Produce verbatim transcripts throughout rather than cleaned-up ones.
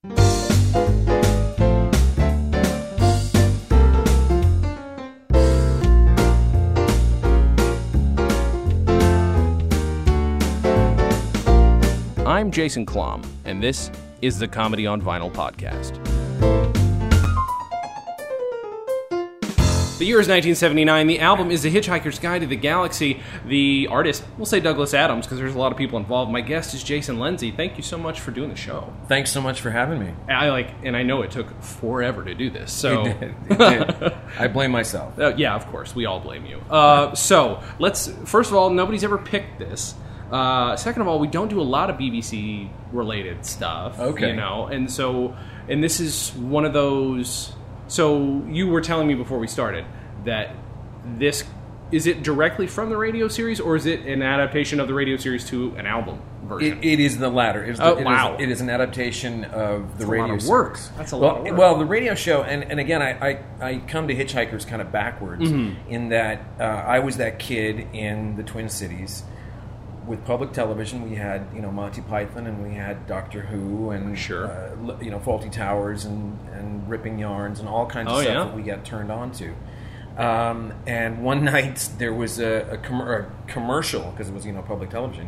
I'm Jason Klom, and this is the Comedy on Vinyl podcast. The year is nineteen seventy-nine. The album is The Hitchhiker's Guide to the Galaxy. The artist, we'll say Douglas Adams, because there's a lot of people involved. My guest is Jason Lindsay. Thank you so much for doing the show. Thanks so much for having me. I like, and I know it took forever to do this. So It did. It did. I blame myself. Uh, yeah, of course, we all blame you. Uh, so let's. First of all, nobody's ever picked this. Uh, second of all, we don't do a lot of B B C related stuff. Okay. You know, and so, and this is one of those. So you were telling me before we started that this, is it directly from the radio series, or is it an adaptation of the radio series to an album version? It, it is the latter. It is the, Oh, it is- wow. it is an adaptation of the That's a radio lot of series. work. That's a well, lot of work. Well, the radio show, and, and again, I, I, I come to Hitchhikers kind of backwards Mm-hmm. in that uh, I was that kid in the Twin Cities. With public television, we had, you know, Monty Python, and we had Doctor Who, and Sure. uh, you know, Faulty Towers, and, and Ripping Yarns, and all kinds of Oh, stuff yeah. that we got turned on to. Um, and one night there was a, a, com- a commercial, because it was, you know, public television,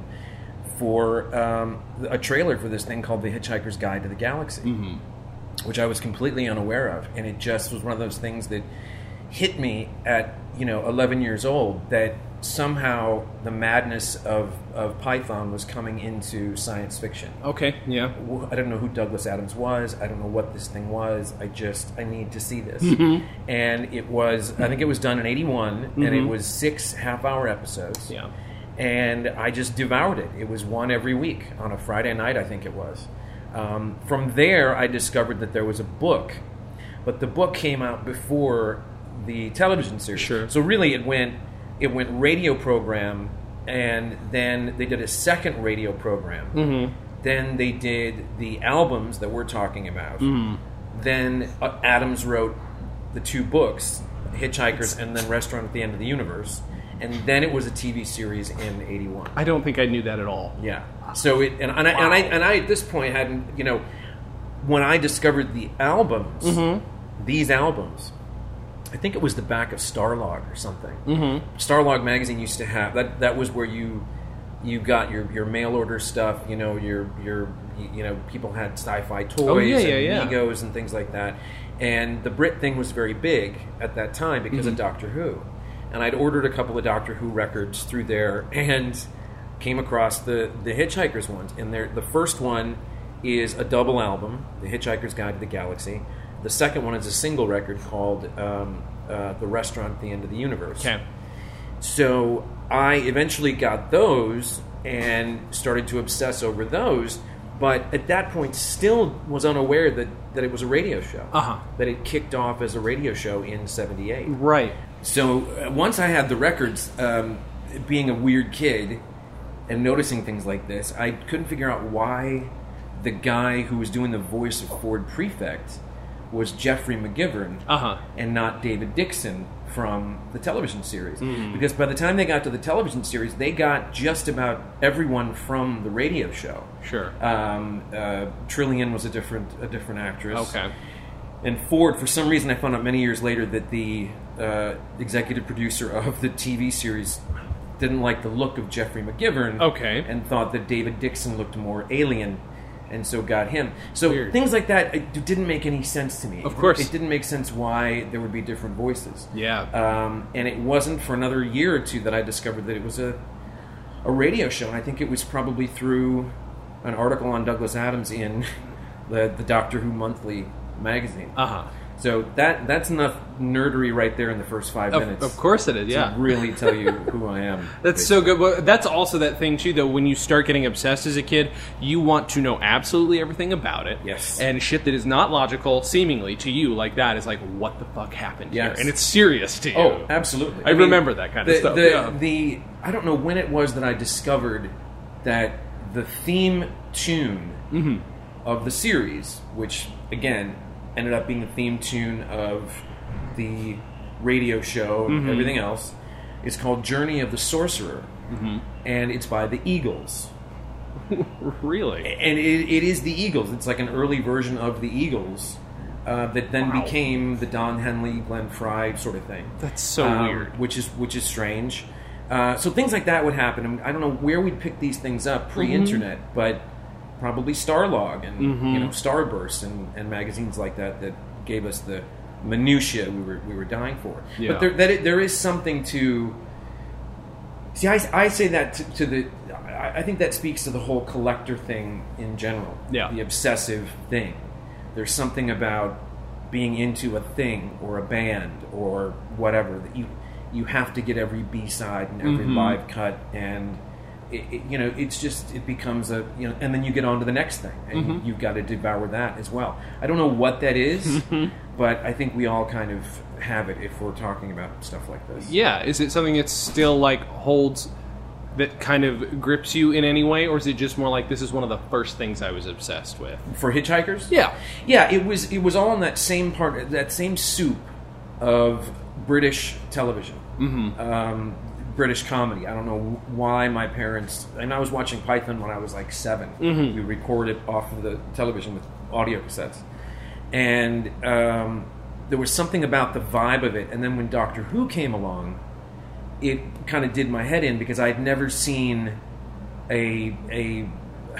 for um, a trailer for this thing called The Hitchhiker's Guide to the Galaxy, Mm-hmm. which I was completely unaware of, and it just was one of those things that hit me at, you know, eleven years old, that somehow the madness of, of Python was coming into science fiction. Okay, yeah. I don't know who Douglas Adams was. I don't know what this thing was. I just, I need to see this. And it was, I think it was done in eighty-one, and it was six half-hour episodes. Yeah. And I just devoured it. It was one every week on a Friday night, I think it was. Um, from there, I discovered that there was a book, but the book came out before the television series. Sure. So really, it went it went radio program, and then they did a second radio program. Mm-hmm. Then they did the albums that we're talking about. Mm-hmm. Then uh, Adams wrote the two books, Hitchhikers and then Restaurant at the End of the Universe. And then it was a T V series in eighty-one. I don't think I knew that at all. Yeah. So it and, and, I, and I and I at this point hadn't, you know, when I discovered the albums, Mm-hmm. these albums, I think it was the back of Starlog or something. Mm-hmm. Starlog magazine used to have that. That was where you you got your, your mail order stuff. You know, your your you know people had sci-fi toys Oh, yeah, and yeah, yeah. Megos and things like that. And the Brit thing was very big at that time because Mm-hmm. of Doctor Who. And I'd ordered a couple of Doctor Who records through there and came across the, the Hitchhikers ones. And the first one is a double album, The Hitchhiker's Guide to the Galaxy. The second one is a single record called um, uh, The Restaurant at the End of the Universe. Okay. So I eventually got those and started to obsess over those, but at that point still was unaware that, that it was a radio show. Uh-huh. That it kicked off as a radio show in seventy-eight. Right. So uh, once I had the records, um, being a weird kid and noticing things like this, I couldn't figure out why the guy who was doing the voice of Ford Prefect was Jeffrey McGivern Uh-huh. and not David Dixon from the television series. Mm. Because by the time they got to the television series, they got just about everyone from the radio show. Sure. Um, uh, Trillian was a different a different actress. Okay. And Ford, for some reason, I found out many years later that the uh, executive producer of the T V series didn't like the look of Jeffrey McGivern. Okay. And thought that David Dixon looked more alien, and so got him. So Weird. things like that it didn't make any sense to me. Of course. It didn't make sense why there would be different voices. Yeah. Um, and it wasn't for another year or two that I discovered that it was a a radio show. And I think it was probably through an article on Douglas Adams in the, the Doctor Who Monthly magazine. Uh-huh. So that that's enough nerdery right there in the first five Of, minutes. of course it is, yeah. To really tell you who I am. That's so good. Well, that's also that thing, too, though. When you start getting obsessed as a kid, you want to know absolutely everything about it. Yes. And shit that is not logical, seemingly, to you, like that, is like, what the fuck happened Yes. here? And it's serious to you. Oh, absolutely. I, remember that kind the, of stuff. The, yeah. the I don't know when it was that I discovered that the theme tune Mm-hmm. of the series, which, again, ended up being the theme tune of the radio show and Mm-hmm. everything else, is called Journey of the Sorcerer. Mm-hmm. And it's by the Eagles. Really? And it, it is the Eagles. It's like an early version of the Eagles uh, that then Wow. became the Don Henley, Glenn Frey sort of thing. That's so Um, weird. which is which is strange. Uh, so things like that would happen. I don't know where we'd pick these things up pre-internet, Mm-hmm. but probably Starlog and Mhm. you know Starburst and, and magazines like that that gave us the minutia we were we were dying for. Yeah. But there that it, there is something to see. I, I say that to, to the. I, I think that speaks to the whole collector thing in general. Yeah. The obsessive thing. There's something about being into a thing or a band or whatever that you you have to get every B-side and every Mhm. live cut, and it, it, you know it's just it becomes a you know and then you get on to the next thing and Mhm. you've got to devour that as well. I don't know what that is, but I think we all kind of have it if we're talking about stuff like this. Yeah, is it something that still like holds, that kind of grips you in any way, or is it just more like this is one of the first things I was obsessed with? For Hitchhikers, Yeah. yeah, it was it was all in that same part, that same soup of British television, Mm-hmm. um, British comedy. I don't know why my parents. And I was watching Python when I was like seven. Mhm. We recorded off of the television with audio cassettes, and um, there was something about the vibe of it. And then when Doctor Who came along, it kind of did my head in because I'd never seen a a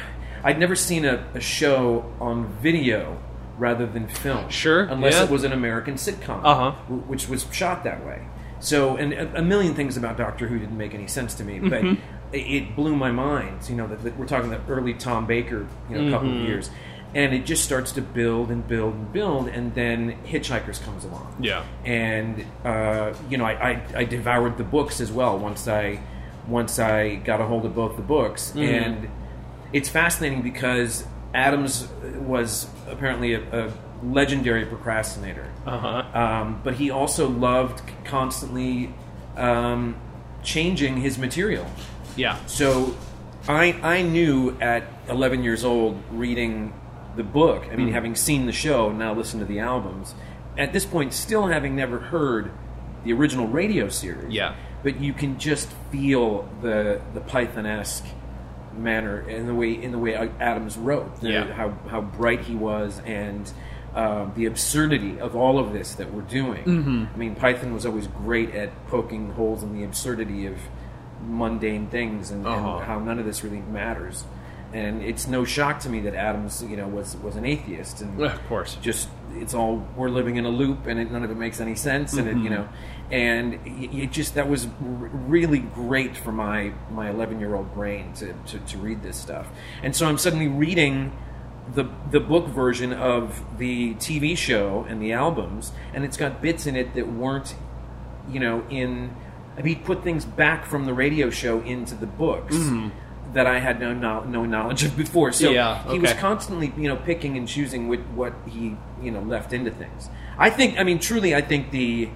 I'd never seen a, a show on video rather than film. Sure, unless yeah. it was an American sitcom, Uh-huh. w- which was shot that way. So, and a, a million things about Doctor Who didn't make any sense to me, but Mhm. it, it blew my mind. You know, that, that we're talking the early Tom Baker, you know, couple Mhm. of years, and it just starts to build and build and build, and then Hitchhikers comes along. Yeah. And uh, you know, I, I, I devoured the books as well once I once I got a hold of both the books, Mhm. and it's fascinating because Adams was apparently a, a legendary procrastinator, Uh-huh. um, but he also loved constantly um, changing his material. Yeah. So I I knew at eleven years old, reading the book, I mean, Mhm. having seen the show, now listen to the albums, at this point still having never heard the original radio series. Yeah. But you can just feel the the Python-esque manner in the way in the way Adams wrote. The- Yeah. How how bright he was, and um, the absurdity of all of this that we're doing. Mhm. I mean, Python was always great at poking holes in the absurdity of mundane things and, Uh-huh. and how none of this really matters. And it's no shock to me that Adams, you know, was was an atheist and Of course. just it's all we're living in a loop and it, none of it makes any sense and it, you Mhm. know, and it, it just that was r- really great for my my eleven year old brain to, to to read this stuff. And so I'm suddenly reading the the book version of the T V show and the albums, and it's got bits in it that weren't, you know, in. I mean, he put things back from the radio show into the books Mhm. that I had no no, no knowledge of before. So Yeah, he was okay. constantly, you know, picking and choosing with what he, you know, left into things. I think, I mean, truly, I think the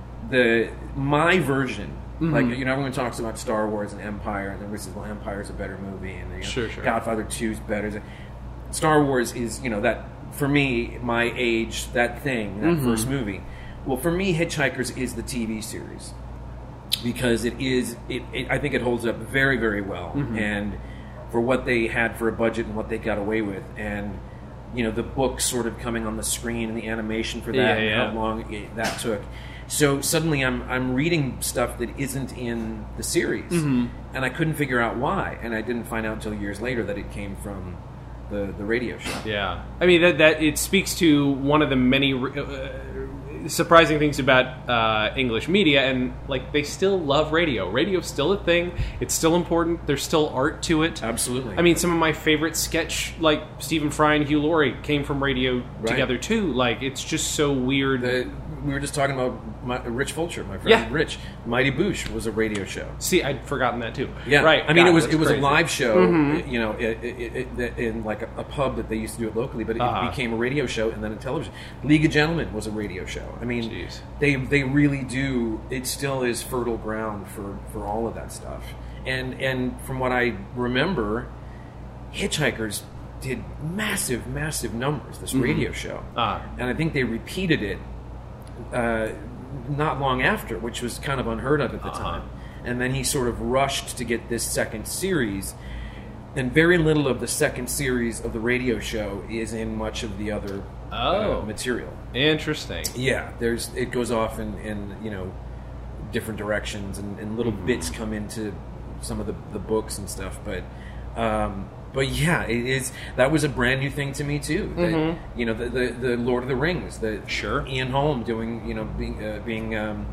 the my version. Mhm. Like, you know, everyone talks about Star Wars and Empire, and everybody says, well, Empire's a better movie, and you know, Sure, sure. Godfather two's better. Star Wars is, you know, that, for me, my age, that thing, that Mhm. first movie. Well, for me, Hitchhikers is the T V series. Because it is, it, it, I think it holds up very, very well. Mhm. And for what they had for a budget and what they got away with. And, you know, the book sort of coming on the screen and the animation for that Yeah, and yeah. how long it, that took. So suddenly I'm I'm reading stuff that isn't in the series, Mhm. and I couldn't figure out why, and I didn't find out until years later that it came from the the radio show. Yeah, I mean that that it speaks to one of the many uh, surprising things about uh, English media, and like they still love radio. Radio's still a thing. It's still important. There's still art to it. Absolutely. I mean, some of my favorite sketch, like Stephen Fry and Hugh Laurie, came from radio Right. together too. Like it's just so weird. The, we were just talking about my, Rich Fulcher, my friend Yeah. Rich. Mighty Boosh was a radio show. See, I'd forgotten that too. Yeah, right. I mean, God, it was that's it was crazy. a live show, Mhm. you know, it, it, it, it, in like a, a pub that they used to do it locally, but it Uh-huh. became a radio show and then a television. League of Gentlemen was a radio show. I mean, Jeez. they they really do. It still is fertile ground for, for all of that stuff. And and from what I remember, Hitchhikers did massive, massive numbers. This Mhm. radio show, Ah. and I think they repeated it uh, not long after, which was kind of unheard of at the Uh-huh. time. And then he sort of rushed to get this second series. and very little of the second series of the radio show is in much of the other Oh. uh, material. Interesting. Yeah, there's it goes off in, in you know different directions, and, and little Mm-hmm. bits come into some of the, the books and stuff. But um, but yeah, it is that was a brand new thing to me too. That, Mm-hmm. You know, the, the the Lord of the Rings, the Sure. Ian Holm doing you know being uh, being um,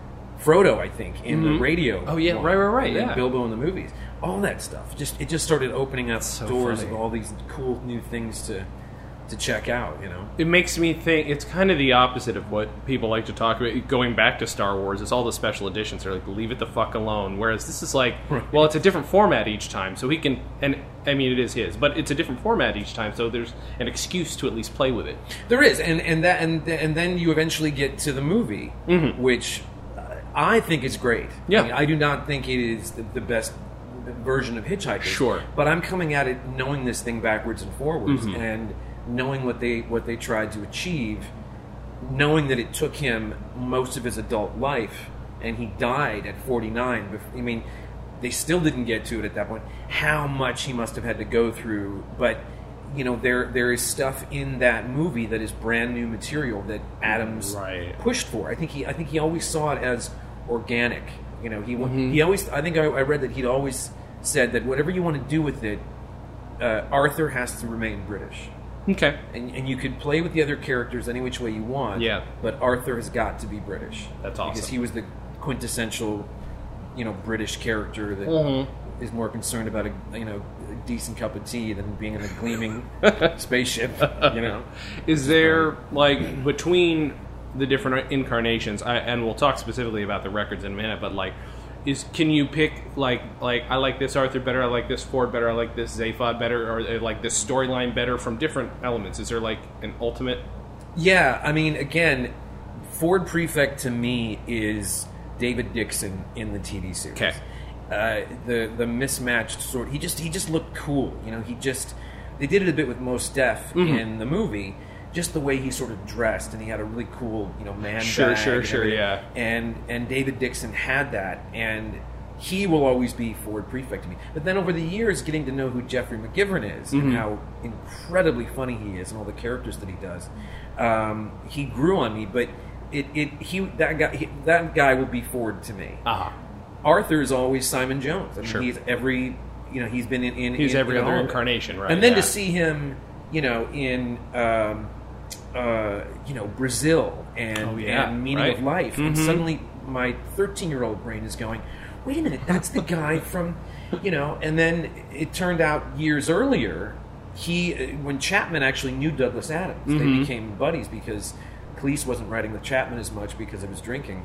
Frodo, I think, in the radio. Oh, yeah, one, right, right, right, and then yeah. Bilbo in the movies. All that stuff. Just it just started opening up So doors funny. of all these cool new things to to check out. You know. It makes me think it's kind of the opposite of what people like to talk about. Going back to Star Wars, it's all the special editions. They're like, leave it the fuck alone. Whereas this is like, Right. well, it's a different format each time, so he can. And I mean, it is his, but it's a different format each time, so there's an excuse to at least play with it. There is, and and that and and then you eventually get to the movie, Mm-hmm. which uh, I think is great. Yeah. I, mean, I do not think it is the, the best version of Hitchhikers. Sure. But I'm coming at it knowing this thing backwards and forwards, Mm-hmm. and knowing what they what they tried to achieve, knowing that it took him most of his adult life, and he died at forty-nine. bef- I mean, they still didn't get to it at that point. How much he must have had to go through, but. You know, there there is stuff in that movie that is brand new material that Adams Right. pushed for. I think he I think he always saw it as organic. You know, he wa- Mm-hmm. he always I think I, I read that he'd always said that whatever you want to do with it, uh, Arthur has to remain British, Okay. and and you could play with the other characters any which way you want. Yeah. but Arthur has got to be British. That's because awesome. he was the quintessential, you know, British character that is Mm-hmm. more concerned about a you know a decent cup of tea than being in a gleaming spaceship. You know. Is there, like, between the different incarnations, I, and we'll talk specifically about the records in a minute, but, like, is can you pick, like, like I like this Arthur better, I like this Ford better, I like this Zaphod better, or I like this storyline better from different elements? Is there, like, an ultimate? Yeah, I mean, again, Ford Prefect to me is David Dixon in the T V series. Okay. Uh, the the mismatched sort. He just he just looked cool. You know, he just they did it a bit with Mos Def Mm-hmm. in the movie. Just the way he sort of dressed, and he had a really cool, you know, man Sure, bag sure, and sure, everything. yeah. And and David Dixon had that, and he will always be Ford Prefect to me. But then over the years, getting to know who Jeffrey McGivern is Mm-hmm. and how incredibly funny he is, and all the characters that he does, um, he grew on me. But it, it he that guy he, that guy will be Ford to me. Ah, Arthur is always Simon Jones. I mean, Sure. he's every you know he's been in, in he's in, every in other all of it. incarnation, right? And then yeah. to see him, you know, in um, uh, you know Brazil and, Oh, yeah, and Meaning right. of Life, and Mhm. suddenly my thirteen-year-old brain is going, "Wait a minute, that's the guy from," you know. And then it turned out years earlier, he uh, when Chapman actually knew Douglas Adams, they Mhm. became buddies because Cleese wasn't writing with Chapman as much because of his drinking.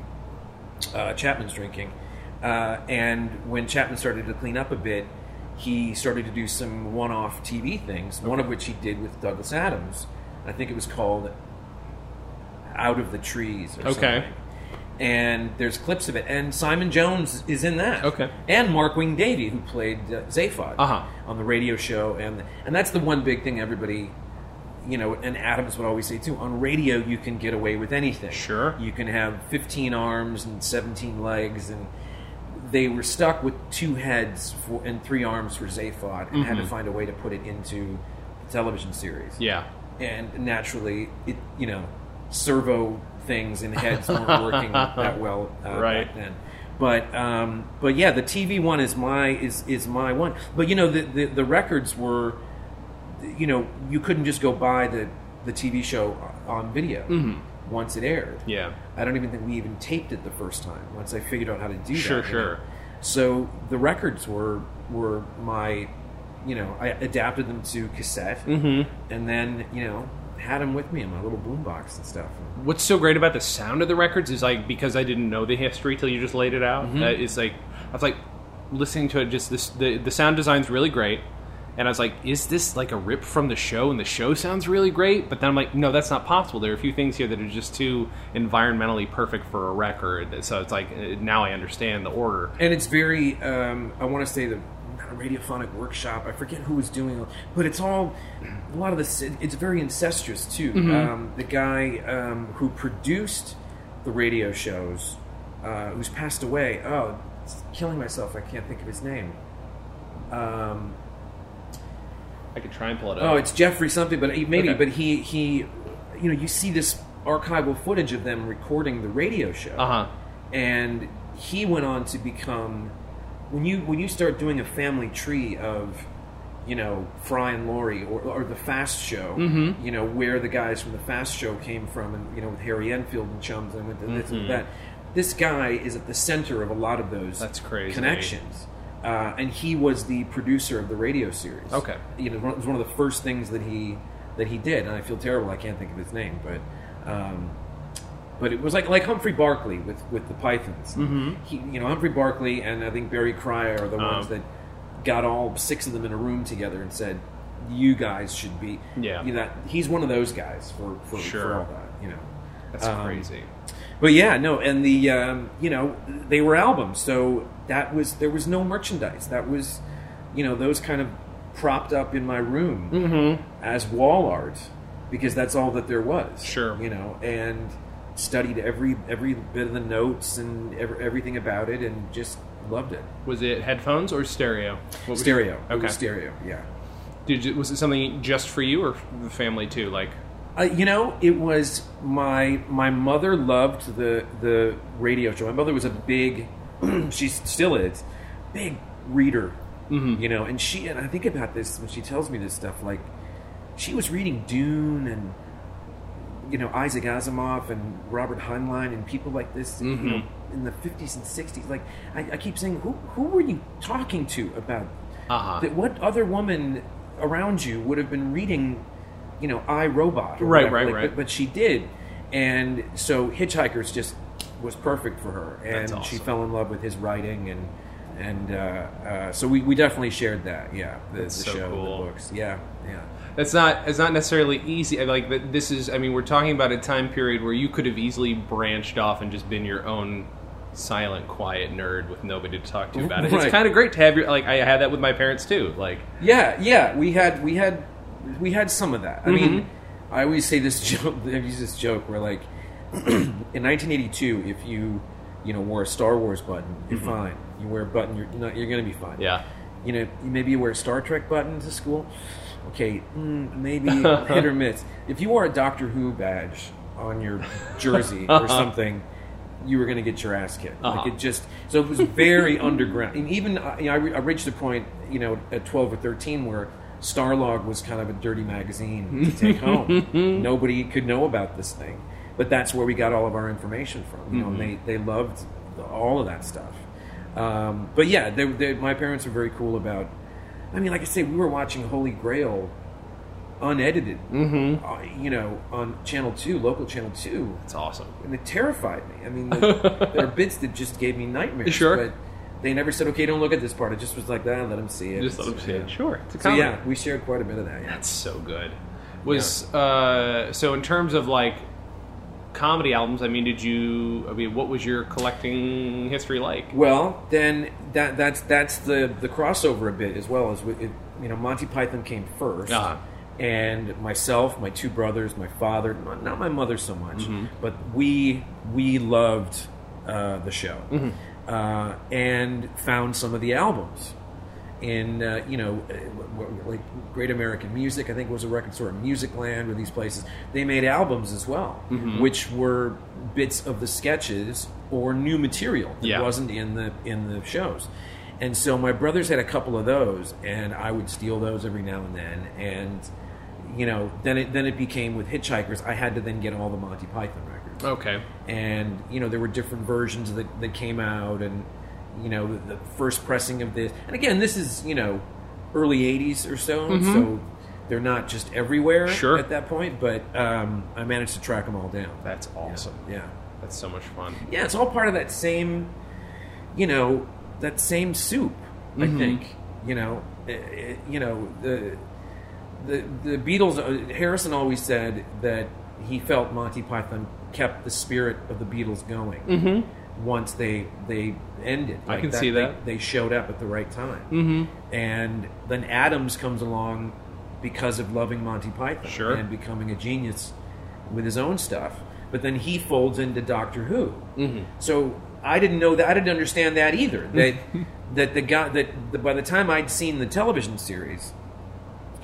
Uh, Chapman's drinking. Uh, and when Chapman started to clean up a bit, he started to do some one-off T V things, one of which he did with Douglas Adams. I think it was called Out of the Trees or Okay. something. And there's clips of it. And Simon Jones is in that. Okay. And Mark Wing Davey, who played uh, Zaphod Uh-huh. on the radio show. And, and that's the one big thing everybody... You know, and Adams would always say too, on radio you can get away with anything. Sure. You can have fifteen arms and seventeen legs, and they were stuck with two heads for, and three arms for Zaphod, and had to find a way to put it into the television series. yeah. And naturally, it you know, servo things in heads weren't working that well uh, Right. back then. But um, but yeah, the T V one is my is is my one. But you know, the the, the records were. You know, you couldn't just go buy the, the T V show on video Mm-hmm. once it aired. Yeah. I don't even think we even taped it the first time. Once I figured out how to do Sure, that. you know. sure. So the records were were my, you know, I adapted them to cassette, Mm-hmm. and then you know had them with me in my little boombox and stuff. What's so great about the sound of the records is, like, because I didn't know the history till you just laid it out. Mm-hmm. Uh, it's like I was like listening to it. Just this, the the sound design's really great, and I was like, is this like a rip from the show? And the show sounds really great, but then I'm like, no, that's not possible. There are a few things here that are just too environmentally perfect for a record. So it's like uh, now I understand the order. And it's very, um, I want to say the radiophonic workshop. I forget who was doing it, but it's all a lot of this. It's very incestuous too. Mm-hmm. Um, the guy um, who produced the radio shows, uh, who's passed away. Oh, it's killing myself. I can't think of his name. Um, I could try and pull it up. Oh, it's Jeffrey something, but he, maybe. Okay. But he he, you know, you see this archival footage of them recording the radio show, Uh huh. and he went on to become when you when you start doing a family tree of, you know, Fry and Laurie or, or the Fast Show, Mm-hmm. you know, where the guys from the Fast Show came from, and you know, with Harry Enfield and chums and went to this Mm-hmm. and that. This guy is at the center of a lot of those That's crazy. connections. Uh, and he was the producer of the radio series. Okay. You know, it was one of the first things that he that he did, and I feel terrible. I can't think of his name, but um, but it was like like Humphrey Barkley with, with the Pythons. Mm-hmm. He, you know, Humphrey Barkley and I think Barry Cryer are the ones Um. that got all six of them in a room together and said, "You guys should be." Yeah. You know, that, he's one of those guys for for, Sure. for all that. You know. That's Um, crazy. But yeah, no, and the um, you know, they were albums, so that was there was no merchandise. That was, you know, those kind of propped up in my room Mm-hmm. as wall art because that's all that there was. Sure. You know, and studied every every bit of the notes and every, everything about it, and just loved it. Was it headphones or stereo? What was- Stereo, It Okay. was stereo, yeah. Did you, was it something just for you or the family too? Like, Uh, you know, it was my my mother loved the the radio show. My mother was a big, she still is, big reader. Mhm. You know, and she and I think about this when she tells me this stuff. Like, she was reading Dune and you know Isaac Asimov and Robert Heinlein and people like this. You know, in the fifties and sixties. Like, I, I keep saying, who who were you talking to about uh-huh. that? What other woman around you would have been reading? You know, I, Robot. or Right, whatever. right, Like, right. But, but she did. And so Hitchhikers just was perfect for her. And That's awesome. she fell in love with his writing. And and uh, uh, so we, we definitely shared that, yeah. The, That's the so show, cool. the books. Yeah, yeah. It's not. It's not necessarily easy. I Like that. This is. I mean, we're talking about a time period where you could have easily branched off and just been your own silent, quiet nerd with nobody to talk to about it. It's Right. kind of great to have your. Like, I had that with my parents too. Like, Yeah, yeah. We had we had we had some of that. I mean, Mm-hmm. I always say this joke. I use this joke where, like, in nineteen eighty-two, if you you know wore a Star Wars button, you're fine. You wear a button, you're not. You're going to be fine. Mm-hmm. yeah, You know, maybe you wear a Star Trek button to school. Okay, mm, maybe hit or miss. If you wore a Doctor Who badge on your jersey or something, you were going to get your ass kicked. Uh-huh. Like, it just so it was very underground. And even uh, you know, I, re- I reached a point, you know, at twelve or thirteen where Starlog was kind of a dirty magazine to take home. Nobody could know about this thing, but that's where we got all of our information from. You know, and they they loved all of that stuff. Um, but yeah, they, they, my parents were very cool about. I mean, like I say, we were watching Holy Grail unedited, Mm-hmm. uh, you know, on Channel Two, local Channel Two, it's awesome. and it terrified me. I mean, the, there are bits that just gave me nightmares. Sure. But they never said, "Okay, don't look at this part." It just was like that. Let them see it. Just let them see it. Yeah. Sure, it's a So comedy. yeah, we shared quite a bit of that. Yeah. That's so good. Was uh, so in terms of like comedy albums. I mean, did you? I mean, what was your collecting history like? Well, then that that's that's the the crossover a bit as well as with it, you know Monty Python came first. Uh-huh. And myself, my two brothers, my father, not not my mother so much, Mm-hmm. but we we loved uh, the show, Mm-hmm. uh, and found some of the albums in uh, you know uh, like Great American Music. I think was a record store, Music Land, or these places. They made albums as well, Mm-hmm. which were bits of the sketches or new material that Yeah. wasn't in the in the shows. And so my brothers had a couple of those, and I would steal those every now and then. And you know, then it then it became with Hitchhikers. I had to then get all the Monty Python records. Okay. And you know, there were different versions that that came out, and you know, the, the first pressing of this. And again, this is you know, early eighties or so, so they're not just everywhere Sure. at that point. But um, I managed to track them all down. That's awesome. Yeah. That's so much fun. Yeah, it's all part of that same, you know, that same soup. I Mhm. think, you know, Eh, eh, you know the the the Beatles. uh, Harrison always said that he felt Monty Python kept the spirit of the Beatles going. Mm-hmm. Once they they ended, I can see they, that. they showed up at the right time. Mm-hmm. And then Adams comes along because of loving Monty Python Sure. and becoming a genius with his own stuff. But then he folds into Doctor Who. Mm-hmm. So I didn't know that. I didn't understand that either. That that the guy that the, by the time I'd seen the television series,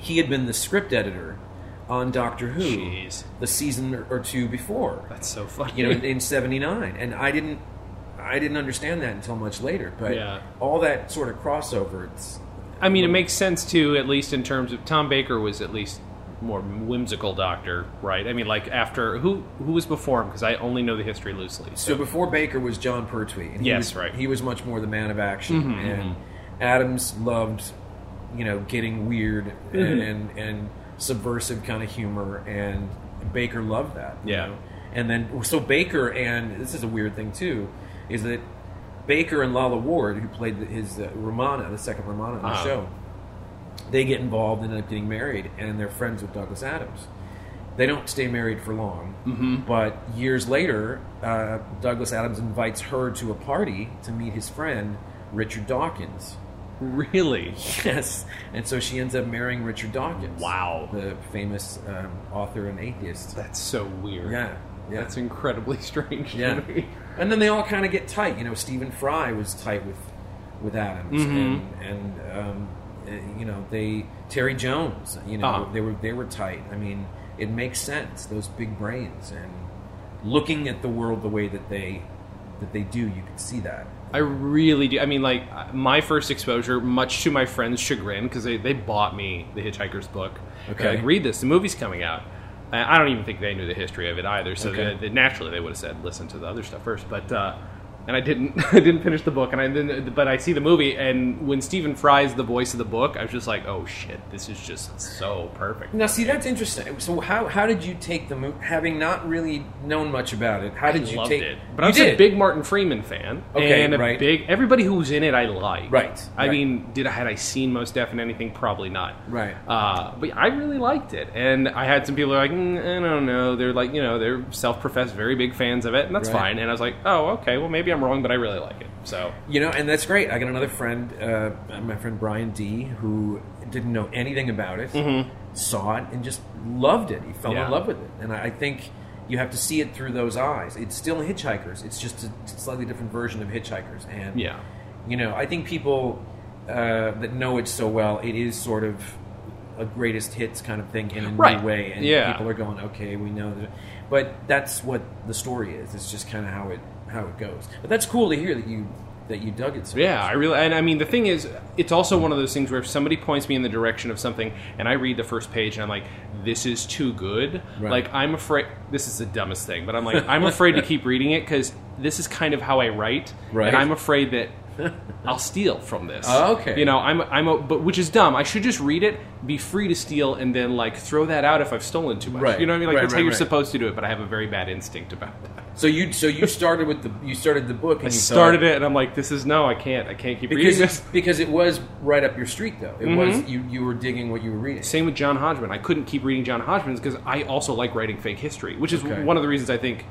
he had been the script editor on Doctor Who Jeez. the season or two before. That's so funny. You know, in, in seventy-nine, and I didn't, I didn't understand that until much later. But Yeah. all that sort of crossover, it's. I mean, it makes sense too, at least in terms of Tom Baker was at least more whimsical Doctor, right? I mean, like after who who was before him? Because I only know the history loosely. So before Baker was John Pertwee. And he Yes, was, right. He was much more the man of action, Mhm, and Adams loved, you know, getting weird Mhm. and and subversive kind of humor, and Baker loved that. you Yeah. know? And then so Baker, and this is a weird thing too, is that Baker and Lalla Ward, who played the, his uh, Romana, the second Romana on the Uh-huh. show, they get involved and end up getting married, and they're friends with Douglas Adams. They don't stay married for long, Mm-hmm. but years later, uh, Douglas Adams invites her to a party to meet his friend Richard Dawkins. Really? Yes, and so she ends up marrying Richard Dawkins. Wow. the famous um, author and atheist. That's so weird. Yeah, yeah, That's incredibly strange yeah. to me. And then they all kind of get tight. You know, Stephen Fry was tight with with Adams, Mhm. and and um, uh, you know they Terry Jones. You know, Uh-huh. they were they were tight. I mean, it makes sense. Those big brains and looking at the world the way that they that they do, you can see that. I really do. I mean, like, my first exposure, much to my friends' chagrin, because they, they bought me the Hitchhiker's book. Okay. They're like, read this. The movie's coming out. And I don't even think they knew the history of it either. So Okay. they, they, naturally, they would have said, listen to the other stuff first. But uh, and I didn't. I didn't finish the book. And I didn't. But I see the movie, and when Stephen Fry's the voice of the book, I was just like, oh shit, this is just so perfect. Now, see, that's interesting. So, how how did you take the movie, having not really known much about it? How did I you loved take it? But you I was did. a big Martin Freeman fan, Okay, and a right. big everybody who was in it I liked. Right, I right. mean, did I had I seen Mos Def in anything? Probably not. Right. Uh, but I really liked it, and I had some people who were like, mm, I don't know. They're like, you know, they're self-professed, very big fans of it, and that's Right. fine. And I was like, oh, okay. Well, maybe I'm wrong, but I really like it. So You know, and that's great. I got another friend, uh, my friend Brian D, who didn't know anything about it, Mhm. saw it, and just loved it. He fell Yeah. in love with it. And I I think you have to see it through those eyes. It's still Hitchhikers. It's just a slightly different version of Hitchhikers. And, yeah, you know, I think people uh, that know it so well, it is sort of a greatest hits kind of thing in a Right. new way. And Yeah. people are going, okay, we know that. But that's what the story is. It's just kind of how it how it goes. But that's cool to hear that you that you dug it so yeah. much. I really, and I mean, the thing is, it's also one of those things where if somebody points me in the direction of something, and I read the first page, and I'm like, this is too good. Right. Like, I'm afraid. This is the dumbest thing, but I'm like, I'm afraid to keep reading it because this is kind of how I write, Right. and I'm afraid that I'll steal from this. Oh, okay. You know, I'm I'm a, but which is dumb. I should just read it, be free to steal, and then like throw that out if I've stolen too much. Right. You know what I mean? Like Right, that's right, how you're right. supposed to do it. But I have a very bad instinct about that. So you so you started with the you started the book and I you started thought, it, and I'm like, this is no, I can't, I can't keep reading because this. because it was right up your street though. It Mhm. was you you were digging what you were reading. Same with John Hodgman. I couldn't keep reading John Hodgman's because I also like writing fake history, which is Okay. one of the reasons I think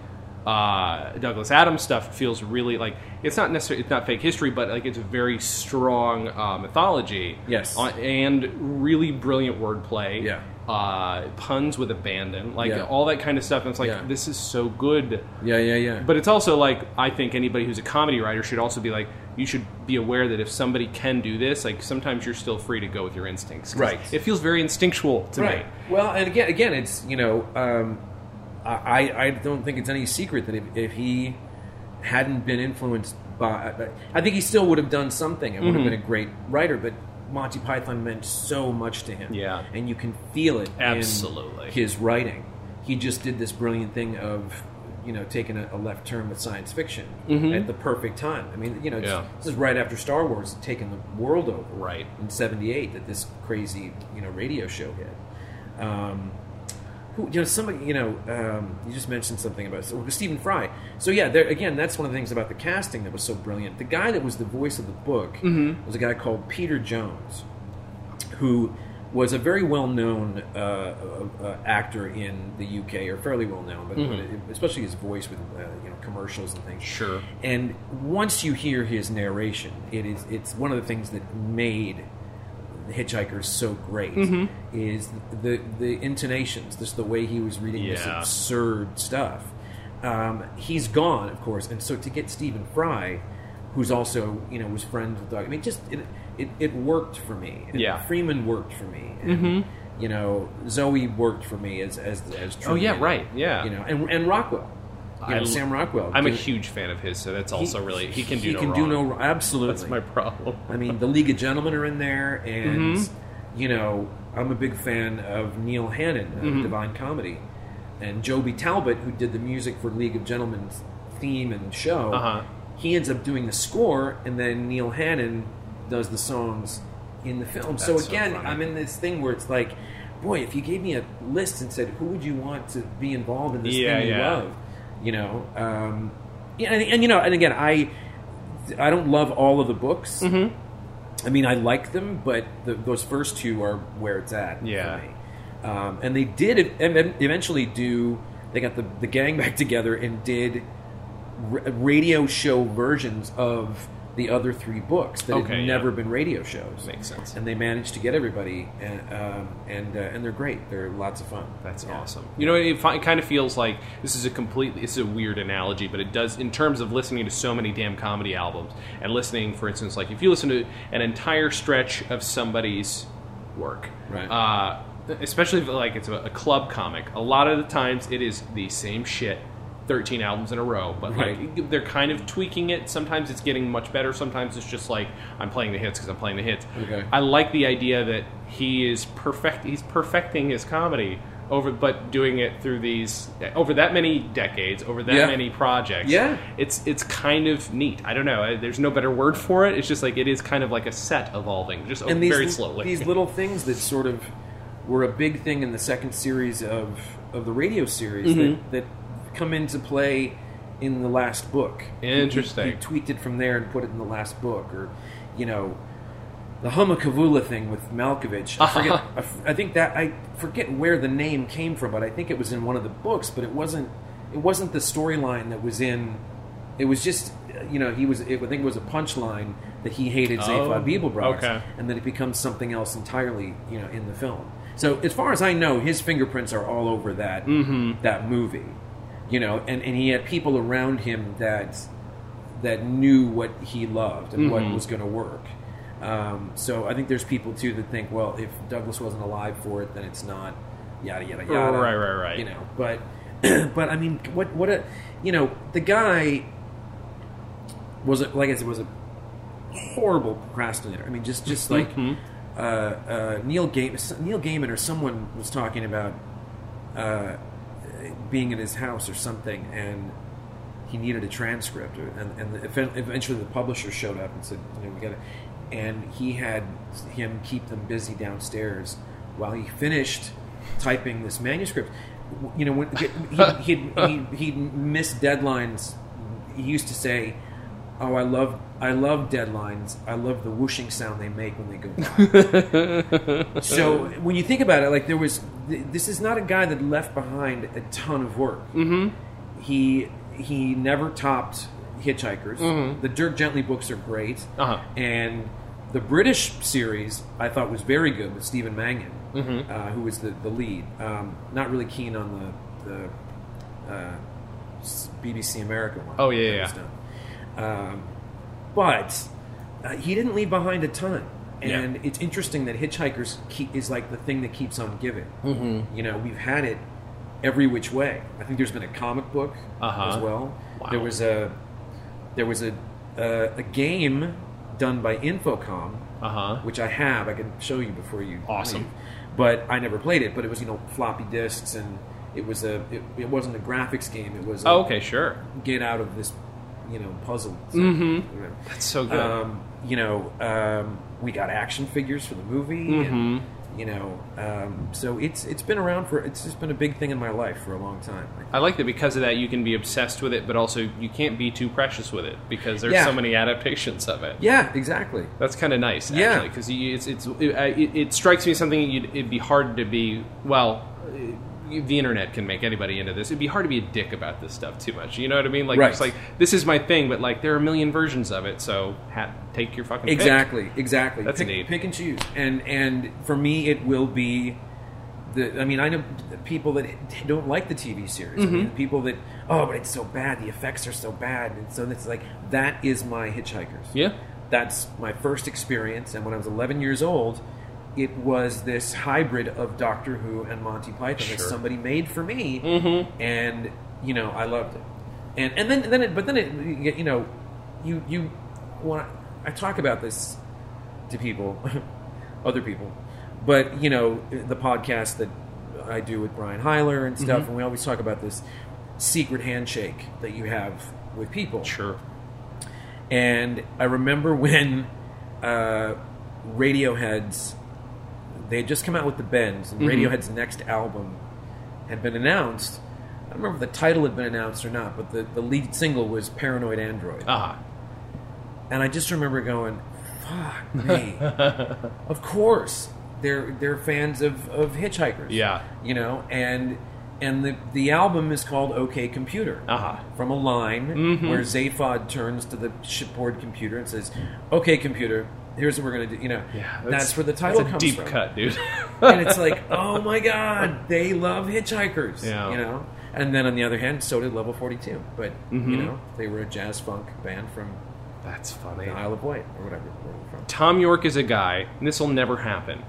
uh, Douglas Adams stuff feels really like it's not necessarily it's not fake history, but like it's a very strong uh, mythology. Yes. uh, and really brilliant wordplay. Yeah. uh, puns with abandon, like Yeah. all that kind of stuff. And it's like Yeah. this is so good. Yeah, yeah, yeah. But it's also like I think anybody who's a comedy writer should also be like you should be aware that if somebody can do this, like sometimes you're still free to go with your instincts. 'Cause Right. It feels very instinctual to right. me. Well, and again, again, it's you know, um, I I don't think it's any secret that if, if he hadn't been influenced by, I think he still would have done something and would have Mhm. been a great writer. But Monty Python meant so much to him. Yeah. and you can feel it Absolutely. in his writing. He just did this brilliant thing of, you know, taking a, a left turn with science fiction Mhm. at the perfect time. I mean, you know, Yeah. this is right after Star Wars had taken the world over. Right. In seventy-eight, that this crazy, you know, radio show hit. Um, who, you know, somebody, you know, um, you just mentioned something about so, Stephen Fry. So yeah, there, again, that's one of the things about the casting that was so brilliant. The guy that was the voice of the book Mhm. was a guy called Peter Jones, who was a very well-known uh, uh, uh, actor in the U K, or fairly well-known, but, Mhm. but especially his voice with uh, you know commercials and things. Sure. And once you hear his narration, it is it's one of the things that made The Hitchhiker so great Mhm. is the the intonations, just the way he was reading this Yeah. absurd stuff. Um, he's gone, of course, and so to get Stephen Fry, who's also you know was friends with Doug, I mean, just it it, it worked for me. And Yeah. Freeman worked for me. And, Mhm. You know, Zoe worked for me as as as. Oh yeah, Truman, right. Yeah. You know, and and Rockwell. You know, I- Sam Rockwell. I'm a Dude, huge fan of his, so that's also really he can do he no can wrong. do no absolutely. That's my problem. I mean, the League of Gentlemen are in there, and Mm-hmm. you know, I'm a big fan of Neil Hannon, of Mm-hmm. Divine Comedy, and Joby Talbot, who did the music for League of Gentlemen's theme and show. Uh-huh. He ends up doing the score, and then Neil Hannon does the songs in the film. so That's so again, funny. I'm in this thing where it's like, boy, if you gave me a list and said, who would you want to be involved in this Yeah, thing you yeah. love? You know, um, yeah, and, and you know, and again, I I don't love all of the books. Mm-hmm. I mean, I like them, but the, those first two are where it's at Yeah. for me. Um, and they did ev- ev- eventually do. They got the the gang back together and did r- radio show versions of the other three books that Okay, had yeah. never been radio shows. Makes sense. And they managed to get everybody, and um, and uh, and they're great. They're lots of fun. That's Yeah. awesome. You know, it, fi- it kind of feels like this is a completely, this is a weird analogy, but it does, in terms of listening to so many damn comedy albums, and listening, for instance, like if you listen to an entire stretch of somebody's work, Right. uh, especially if like it's a, a club comic, a lot of the times it is the same shit, thirteen albums in a row, but like Right. they're kind of tweaking it. Sometimes it's getting much better. Sometimes it's just like I'm playing the hits because I'm playing the hits. Okay. I like the idea that he is perfect. He's perfecting his comedy over, but doing it through these over that many decades, over that Yeah. many projects. Yeah. it's it's kind of neat. I don't know. There's no better word for it. It's just like it is kind of like a set evolving, just and these, very slowly. These little things that sort of were a big thing in the second series of of the radio series Mm-hmm. that, that come into play in the last book. Interesting. He, he tweaked it from there and put it in the last book, or you know, the Humakavula thing with Malkovich. I forget. I f- I think that I forget where the name came from, but I think it was in one of the books. But it wasn't. It wasn't the storyline that was in. It was just, you know, he was. It, I think it was a punchline that he hated Oh, Zaphod Beeblebrox, okay. and then it becomes something else entirely, you know, in the film. So as far as I know, his fingerprints are all over that Mm-hmm. that movie, you know, and, and he had people around him that that knew what he loved and what Mhm. was going to work. Um, so I think there's people too that think, well, if Douglas wasn't alive for it, then it's not yada yada yada. Right, right, right. You know, but but I mean, what what a you know the guy was a, like I said was a horrible procrastinator. I mean, just just like Mhm. uh, uh, Neil Gaiman, Neil Gaiman or someone was talking about uh, being at his house or something, and he needed a transcript, and, and the, eventually the publisher showed up and said, you know, we got it, and he had him keep them busy downstairs while he finished typing this manuscript. You know, when he he'd, he he missed deadlines. He used to say, "Oh, I love I love deadlines. I love the whooshing sound they make when they go by." So when you think about it, like there was, this is not a guy that left behind a ton of work. Mm-hmm. He he never topped Hitchhikers. Mhm. The Dirk Gently books are great, Uh-huh. and the British series I thought was very good with Stephen Mangan, Mhm. uh, who was the the lead. Um, not really keen on the the uh, B B C America one. Oh, yeah, that yeah, was done. Um, but uh, he didn't leave behind a ton. And Yeah. it's interesting that Hitchhikers keep, is like the thing that keeps on giving. Mm-hmm. You know, we've had it every which way. I think there's been a comic book Uh-huh. as well. Wow. There was a there was a a, a game done by Infocom, Uh-huh. which I have. I can show you before you Awesome. leave. But I never played it. But it was, you know, floppy disks, and it was a it, it wasn't a graphics game. It was a, Oh, okay, sure. get out of this, you know, puzzle. Mhm. That's so good. Um, you know, um, we got action figures for the movie. Mhm. And, you know, um, so it's it's been around for. It's just been a big thing in my life for a long time. I like that because of that you can be obsessed with it, but also you can't be too precious with it because there's Yeah. so many adaptations of it. Yeah, exactly. That's kind of nice, Yeah. actually, because it's, it's it, it, it strikes me as something you'd, it'd be hard to be. Well, uh, the internet can make anybody into this. It'd be hard to be a dick about this stuff too much. You know what I mean? Like Right. it's like this is my thing, but like there are a million versions of it. So ha- take your fucking pick. Exactly, exactly. That's pick, neat. pick and choose. And and for me, it will be the. I mean, I know people that don't like the T V series. I Mm-hmm. mean, people that oh, but it's so bad. The effects are so bad, and so it's like that is my Hitchhikers. Yeah. That's my first experience. And when I was eleven years old, it was this hybrid of Doctor Who and Monty Python Sure. that somebody made for me, Mm-hmm. and you know I loved it. And and then then it, but then it you know you you when I, I talk about this to people, other people, but you know the podcast that I do with Brian Heiler and stuff, Mm-hmm. and we always talk about this secret handshake that you have with people. Sure. And I remember when uh, Radiohead's they had just come out with the Bends, and Mhm. Radiohead's next album had been announced. I don't remember if the title had been announced or not, but the, the lead single was Paranoid Android. Ah. And I just remember going, fuck me. Of course. They're they're fans of, of Hitchhikers. Yeah. You know, and and the the album is called OK Computer. Uh-huh. From a line Mhm. where Zaphod turns to the shipboard computer and says, OK Computer, here's what we're gonna do. You know, Yeah, that's, where the title that's a comes deep from. cut, dude. And it's like, oh my god, they love Hitchhikers. Yeah. You know? And then on the other hand, so did Level forty-two. But Mhm. you know, they were a jazz funk band from That's funny. the Isle of Wight or whatever where they're from. Tom York is a guy, and this will never happen,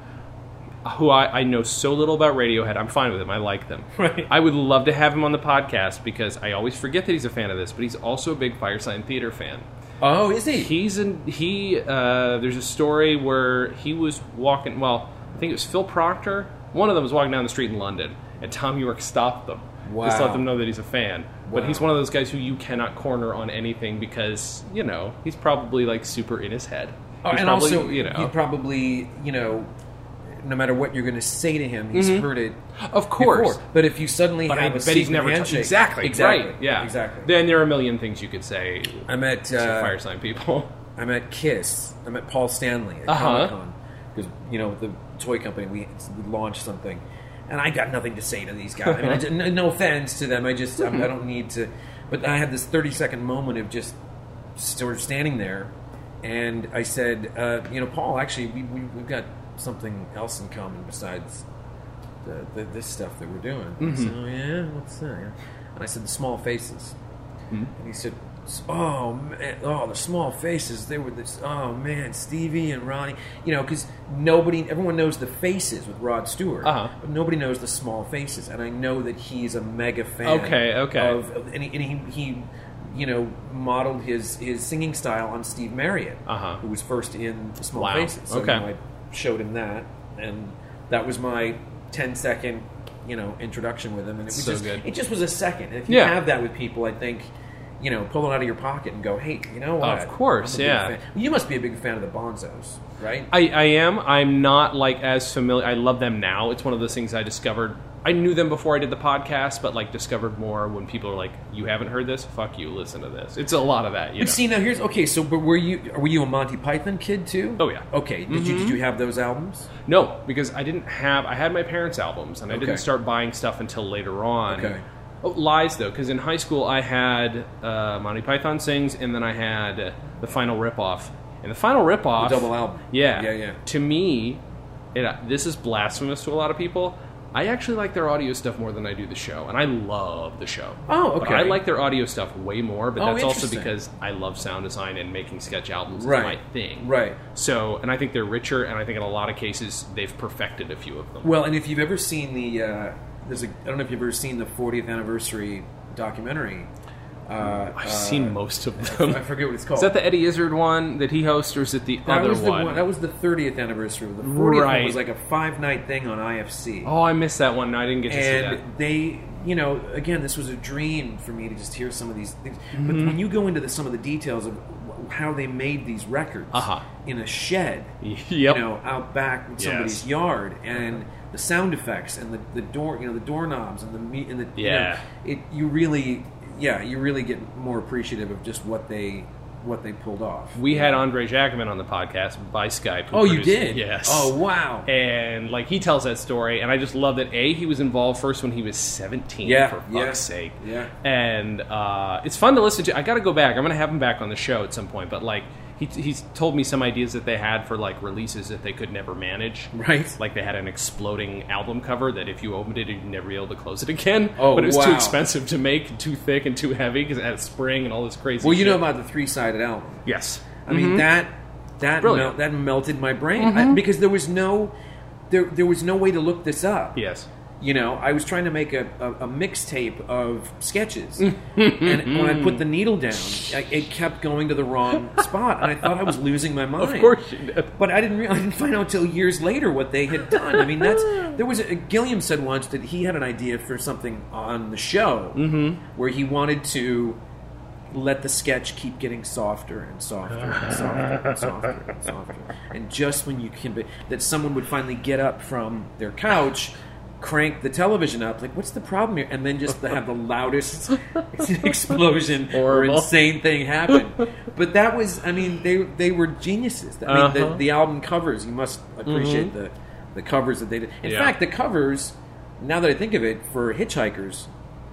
who I, I know so little about Radiohead. I'm fine with him. I like them. Right. I would love to have him on the podcast because I always forget that he's a fan of this, but he's also a big Firesign Theater fan. Oh, is he? He's in, he, uh, there's a story where he was walking, well, I think it was Phil Proctor. One of them was walking down the street in London, and Tom York stopped them. Wow. Just to let them know that he's a fan. But Wow. he's one of those guys who you cannot corner on anything because, you know, he's probably like super in his head. Oh, He's and probably, also, you know, he probably, you know, no matter what you're going to say to him, he's Mhm. heard it. of course. Before. But if you suddenly But I have a bet he's secret never t- handshake, exactly, exactly, right, yeah, exactly. Then there are a million things you could say I met to uh, fire sign people. I met Kiss. I met Paul Stanley at Uh-huh. Comic Con because you know the toy company we, we launched something, and I got nothing to say to these guys. I mean, I just, no, no offense to them. I just I'm, I don't need to. But I had this thirty second moment of just sort of standing there, and I said, uh, you know, Paul, actually, we, we we've got something else in common besides the, the, this stuff that we're doing. And he said, oh yeah, what's that? And I said, the small faces. Mhm. And he said, "Oh man, oh the small faces. They were this. Oh man, Stevie and Ronnie. You know, because nobody, everyone knows the faces with Rod Stewart, Uh-huh. but nobody knows the small faces. And I know that he's a mega fan. Okay, okay. Of, of and, he, and he, he, you know, modeled his his singing style on Steve Marriott, Uh-huh. who was first in the Small Wow, Faces. So okay. you know, I showed him that, and that was my ten second, you know, introduction with him. And it was So just, good. it just was a second. And if you Yeah. have that with people, I think. You know, pull it out of your pocket and go, hey, you know what? Of course, I'm a big yeah. fan. You must be a big fan of the Bonzos, right? I, I am. I'm not like as familiar. I love them now. It's one of those things I discovered. I knew them before I did the podcast, but like discovered more when people are like, "You haven't heard this? Fuck you! Listen to this." It's a lot of that. You But know? see, now here's okay. So, but were you were you a Monty Python kid too? Oh, yeah. Okay. Did you did you have those albums? No, because I didn't have. I had my parents' albums, and I Okay. didn't start buying stuff until later on. Okay. Oh, lies though, because in high school I had uh, Monty Python Sings, and then I had uh, the Final Ripoff. And the Final Ripoff, The double album. yeah, Yeah, yeah. To me, it, uh, this is blasphemous to a lot of people. I actually like their audio stuff more than I do the show, and I love the show. Oh, But okay. I like their audio stuff way more, but Oh, that's also interesting. because I love sound design and making sketch albums. Right. Is my thing. Right. So, and I think they're richer, and I think in a lot of cases they've perfected a few of them. Well, and if you've ever seen the, uh, there's a, I don't know if you've ever seen the fortieth anniversary documentary. Uh, I've uh, seen most of them. I forget what it's called. Is that the Eddie Izzard one that he hosts, or is it the that other was the one? That was the thirtieth anniversary. The fortieth Right. one was like a five night thing on I F C. Oh, I missed that one. No, I didn't get to see and that. they, you know, again, this was a dream for me to just hear some of these things. Mm-hmm. But when you go into the, some of the details of wh- how they made these records Uh-huh. in a shed, Yep. you know, out back in somebody's Yes. yard, and the sound effects and the, the door, you know, the doorknobs and the me- and the you know, Yeah. it you really, yeah, you really get more appreciative of just what they what they pulled off. We had Andre Jackman on the podcast by Skype. who Oh, you produced- did? Yes. Oh, wow. And like he tells that story, and I just love that A, he was involved first when he was seventeen. Yeah, for fuck's yeah, sake. yeah. And uh, it's fun to listen to. I got to go back. I'm going to have him back on the show at some point. But like he he's told me some ideas that they had for like releases that they could never manage. Right. Like they had an exploding album cover that if you opened it, you'd never be able to close it again. Oh, but it was too wow. expensive to make, too thick and too heavy because it had spring and all this crazy. Well, you shit. know about the three sided album. Yes. I mean that that Brilliant. mel- that melted my brain I, because there was no. there there was no way to look this up. Yes. You know, I was trying to make a, a, a mixtape of sketches, and when I put the needle down, I, it kept going to the wrong spot, and I thought I was losing my mind. Of course you did. But I didn't. Re- I didn't find out until years later what they had done. I mean, that's there was a, Gilliam said once that he had an idea for something on the show mm-hmm. where he wanted to let the sketch keep getting softer and softer and softer and softer and softer, and just when you can, be, that someone would finally get up from their couch, crank the television up, like, what's the problem here? And then just have the loudest explosion Horrible. or insane thing happen. But that was, I mean, they they were geniuses. I mean, Uh-huh. the, the album covers, you must appreciate Mm-hmm. the, the covers that they did. In Yeah. fact, the covers, now that I think of it, for Hitchhikers,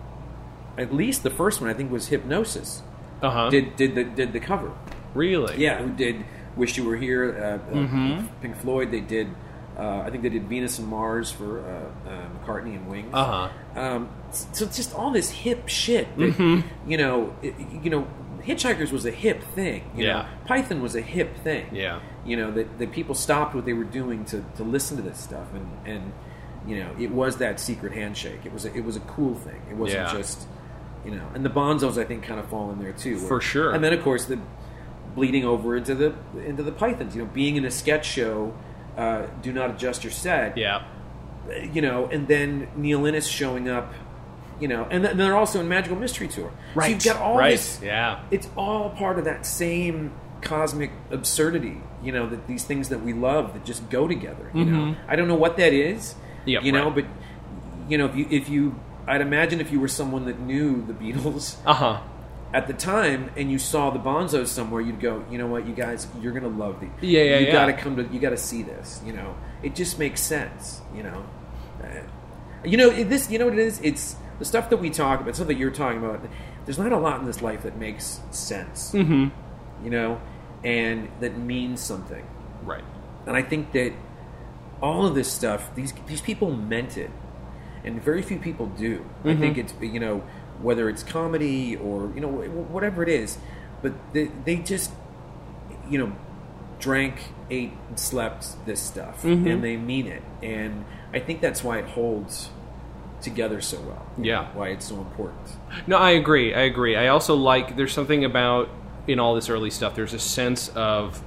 at least the first one, I think, was Hypnosis, Uh-huh. did did the did the cover. Really? Yeah, who did Wish You Were Here, uh, Mm-hmm. uh, Pink Floyd, they did... Uh, I think they did Venus and Mars for uh, uh, McCartney and Wings. Uh-huh. Um, so it's just all this hip shit. That, Mm-hmm. You know, it, you know, Hitchhikers was a hip thing. You Yeah. know? Python was a hip thing. Yeah. You know, that, that people stopped what they were doing to, to listen to this stuff, and, and you know, it was that secret handshake. It was a, it was a cool thing. It wasn't Yeah. just, you know, and the Bonzos I think kind of fall in there too. For sure. And then of course the bleeding over into the into the Pythons. You know, being in a sketch show. Uh, do not adjust your set. Yeah. You know, and then Neil Innes showing up, you know, and, th- and they're also in Magical Mystery Tour. Right. So you've got all right. this. Yeah. It's all part of that same cosmic absurdity, you know, that these things that we love that just go together. You know, I don't know what that is. Yep, you know, right. but you know, if you if you, I'd imagine if you were someone that knew the Beatles. Uh-huh. At the time, and you saw the Bonzos somewhere, you'd go, you know what, you guys, you're gonna love these. Yeah, yeah, You yeah. gotta come to, you gotta see this. You know, it just makes sense. You know, uh, you know it- this. You know what it is? It's the stuff that we talk about, stuff that you're talking about. There's not a lot in this life that makes sense. Mm-hmm. You know, and that means something. Right. And I think that all of this stuff, these these people meant it, and very few people do. I Mm-hmm. think it's, you know, whether it's comedy or, you know, wh- whatever it is, but they, they just, you know, drank, ate, and slept this stuff, Mm-hmm. and they mean it. And I think that's why it holds together so well. Yeah. Why it's so important. No, I agree. I agree. I also like, there's something about, in all this early stuff, there's a sense of,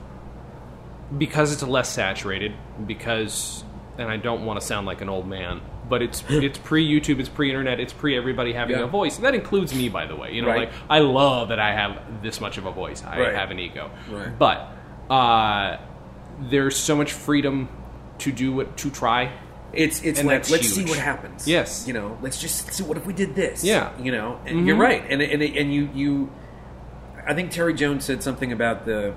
because it's less saturated, because, and I don't want to sound like an old man, but it's it's pre-YouTube, it's pre-internet, it's pre-everybody having Yeah. a voice. And that includes me, by the way. You know, Right. like, I love that I have this much of a voice. I Right. have an ego. Right. But uh, there's so much freedom to do what, to try. It's it's And like, that's let's huge. see what happens. Yes. You know, let's just see, what if we did this? Yeah. You know, and Mhm. you're right. And and and you you I think Terry Jones said something about the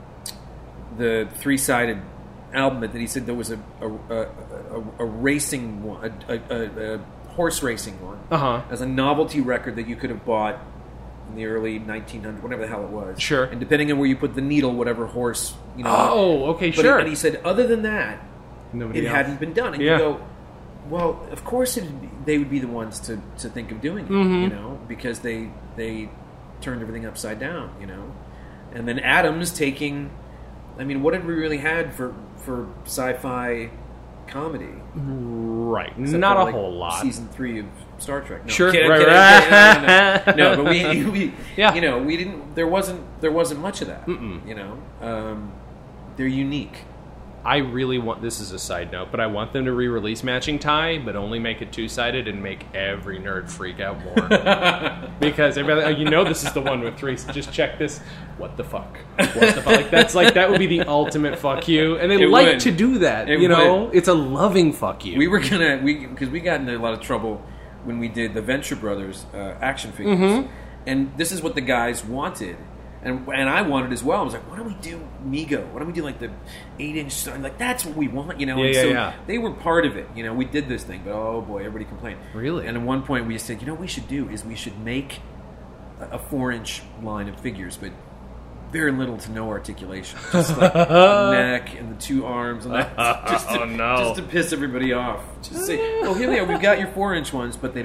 the three-sided album, that he said there was a a, a, a, a racing one, a, a, a, a horse racing one, Uh-huh. as a novelty record that you could have bought in the early nineteen hundreds, whatever the hell it was. Sure. And depending on where you put the needle, whatever horse, you know. Oh, okay, but sure. He, and he said, other than that, Nobody it else. hadn't been done. And Yeah. you go, well, of course it'd be, they would be the ones to, to think of doing it, Mm-hmm. you know, because they they turned everything upside down, you know. And then Adams taking, I mean, what have we really had for, for sci-fi comedy? Right. Except Not for, a like, whole lot. Season three of Star Trek. No, Sure, kidding, right, kidding, right. kidding, no, no, no. No, but we, we Yeah. you know, we didn't. There wasn't there wasn't much of that. Mm-mm. You know, um, they're unique. I really want, this is a side note, but I want them to re-release Matching Tie, but only make it two-sided and make every nerd freak out more. Because everybody, you know, this is the one with three. So just check this. What the fuck? What the fuck? Like, that's like, that would be the ultimate fuck you. And they It like would. to do that. It you know, would. it's a loving fuck you. We were gonna we because we got into a lot of trouble when we did the Venture Brothers uh, action figures, Mm-hmm. and this is what the guys wanted, and and I wanted as well. I was like, why don't we do Mego? Why don't we do like the eight inch? Sign? Like that's what we want, you know. Yeah, and yeah, so yeah. they were part of it. You know, we did this thing, but oh boy, everybody complained. Really? And at one point, we just said, you know, what we should do is we should make a, a four inch line of figures, but very little to no articulation, just like the neck and the two arms, and that, just to, Oh, no. just to piss everybody off. Just say, "Oh, here they are. We've got your four-inch ones, but they don't move."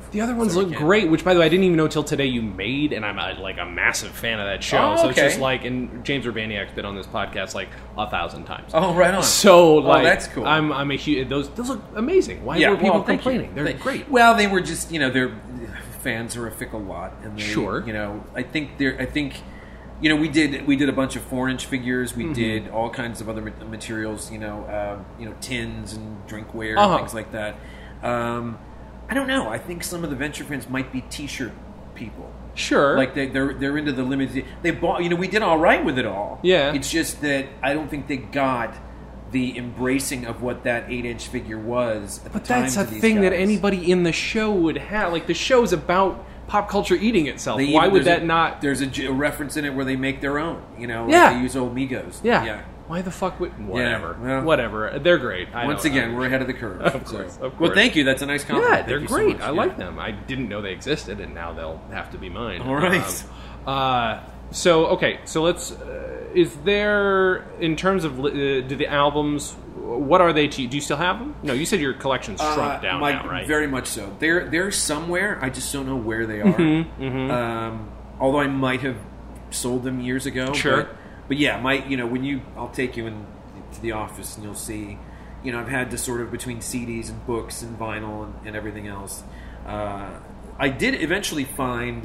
The other ones Sorry, look Ken. great, which, by the way, I didn't even know till today you made, and I'm a, like a massive fan of that show. Oh, So it's okay. just like, and James Urbaniak's been on this podcast like a thousand times. Oh, right on. So like, that's cool. I'm I'm a huge those those look amazing. Why Yeah, were people well, thank you. complaining? They're Thank- great. Well, they were just, you know, they're fans are a fickle lot, and they, Sure. you know, I think they're, I think, you know, we did we did a bunch of four inch figures. We Mm-hmm. did all kinds of other ma- materials, you know, uh, you know, tins and drinkware Uh-huh. and things like that. Um, I don't know. I think some of the Venture fans might be T-shirt people. Sure. Like they, they're they're into the limited. They bought. You know, we did all right with it all. Yeah. It's just that I don't think they got the embracing of what that eight inch figure was. At But the time that's for a these thing that guys. anybody in the show would have. Like, the show's about pop culture eating itself. They Why even- would there's that a, not... There's a, j- a reference in it where they make their own. You know, like Yeah. they use old Migos. Yeah. yeah. Why the fuck would... Whatever. well- Whatever. They're great. I Once don't- again, we're ahead of the curve. Of so. course, of Well, course. thank you. That's a nice compliment. Yeah, Thank they're you so great. much. I Yeah. like them. I didn't know they existed, and now they'll have to be mine. All right. Um, uh, so, okay. So let's... Uh, is there... In terms of... Uh, do the albums... What are they to you? Do you still have them? No, you said your collection's shrunk Uh, down my- now, right? Very much so. They're they're somewhere. I just don't know where they are. Mm-hmm, Um, although I might have sold them years ago. Sure. But, but yeah, my you know when you I'll take you in to the office and you'll see. You know, I've had to sort of between C Ds and books and vinyl and, and everything else. Uh, I did eventually find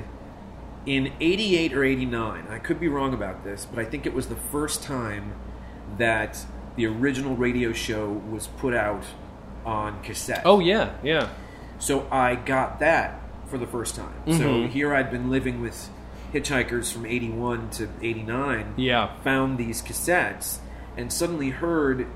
in eighty-eight or eighty-nine. I could be wrong about this, but I think it was the first time that the original radio show was put out on cassette. Oh, yeah. Yeah. So I got that for the first time. So Mhm. here I'd been living with hitchhikers from eighty-one to eighty-nine. Yeah. Found these cassettes and suddenly heard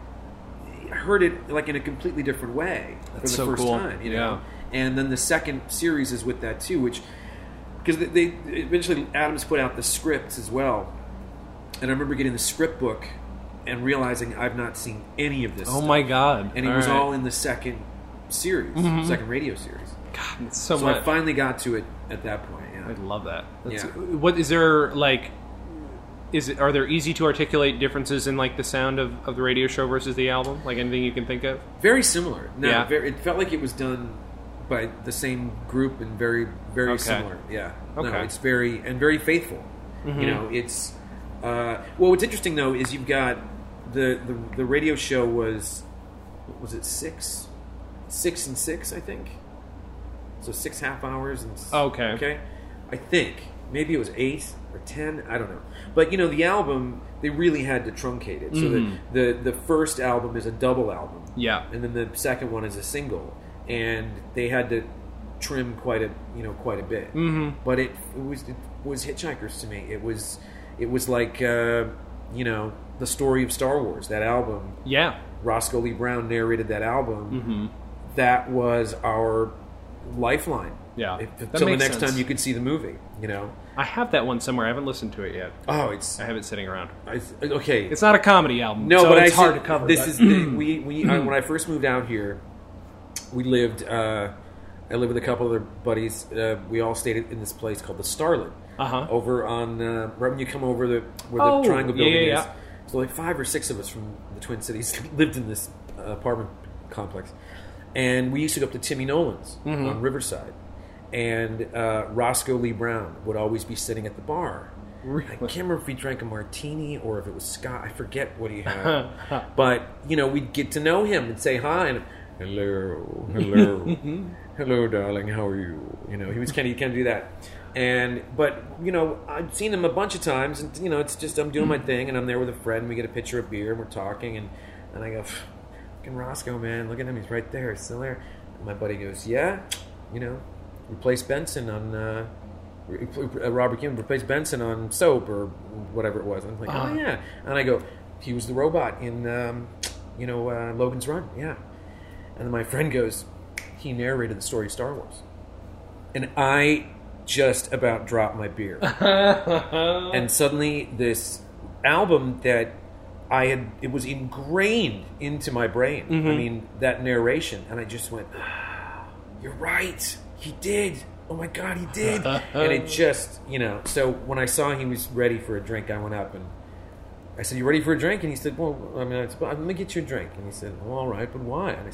heard it like in a completely different way for That's the so first cool. time. You Yeah. know, and then the second series is with that too, which because they, they eventually Adams put out the scripts as well, and I remember getting the script book and realizing I've not seen any of this. Oh, stuff. my God. And it All was right. all in the second series, Mhm. second radio series. God, it's so, So much. I finally got to it at that point. Yeah. I love that. That's, Yeah. What is there like? Is it are there easy to articulate differences in like the sound of, of the radio show versus the album? Like anything you can think of? Very similar. No, Yeah. very, it felt like it was done by the same group and very, very Okay. similar. Yeah. No, Okay. it's very and very faithful. Mhm. You know, it's. Uh, well, what's interesting though is you've got the, the the radio show was what was it six, six and six I think. So six half hours and s- Okay. okay, I think maybe it was eight or ten. I don't know, but you know the album they really had to truncate it. So Mhm. the, the the first album is a double album, Yeah. and then the second one is a single, and they had to trim quite a you know quite a bit. Mm-hmm. But it, it was it was Hitchhikers to me. It was it was like uh, you know the story of Star Wars. That album, Yeah. Roscoe Lee Brown narrated that album. Mm-hmm. That was our lifeline. Yeah. If, That until the makes next sense. time you could see the movie, you know. I have that one somewhere. I haven't listened to it yet. Oh, it's I have it sitting around. I, okay. It's not a comedy album. No, so but it's I hard said- to cover. This but- is the, we we uh, when I first moved out here, we lived. Uh, I lived with a couple other buddies. Uh, we all stayed in this place called the Starlet Uh-huh. over on uh, right when you come over the where Oh, the Triangle yeah, Building yeah, is. yeah. So like five or six of us from the Twin Cities lived in this uh, apartment complex, and we used to go up to Timmy Nolan's Mhm. on Riverside, and uh, Roscoe Lee Brown would always be sitting at the bar. Really? I can't remember if he drank a martini or if it was scotch. I forget what he had. But, you know, we'd get to know him and say hi. And, hello, hello, hello, darling, how are you? You know, he was kind of, kind of do that. And, but, you know, I've seen him a bunch of times. And, you know, it's just I'm doing my thing and I'm there with a friend. And we get a pitcher of beer and we're talking. And, and I go, fucking Roscoe, man, look at him. He's right there. He's still there. And my buddy goes, yeah, you know, replace Benson on... Uh, Robert Kuhn replaced Benson on Soap or whatever it was. I'm like, Uh-huh. oh yeah, and I go, he was the robot in, um, you know, uh, Logan's Run, yeah. And then my friend goes, he narrated the story of Star Wars, and I just about dropped my beer. And suddenly, this album that I had, it was ingrained into my brain. Mm-hmm. I mean, that narration, and I just went, ah, you're right, he did. Oh my God, he did. And it just, you know, so when I saw he was ready for a drink, I went up and I said, you ready for a drink? And he said, well, I mean, I said, well, let me get you a drink. And he said, well, all right, but why? And I said,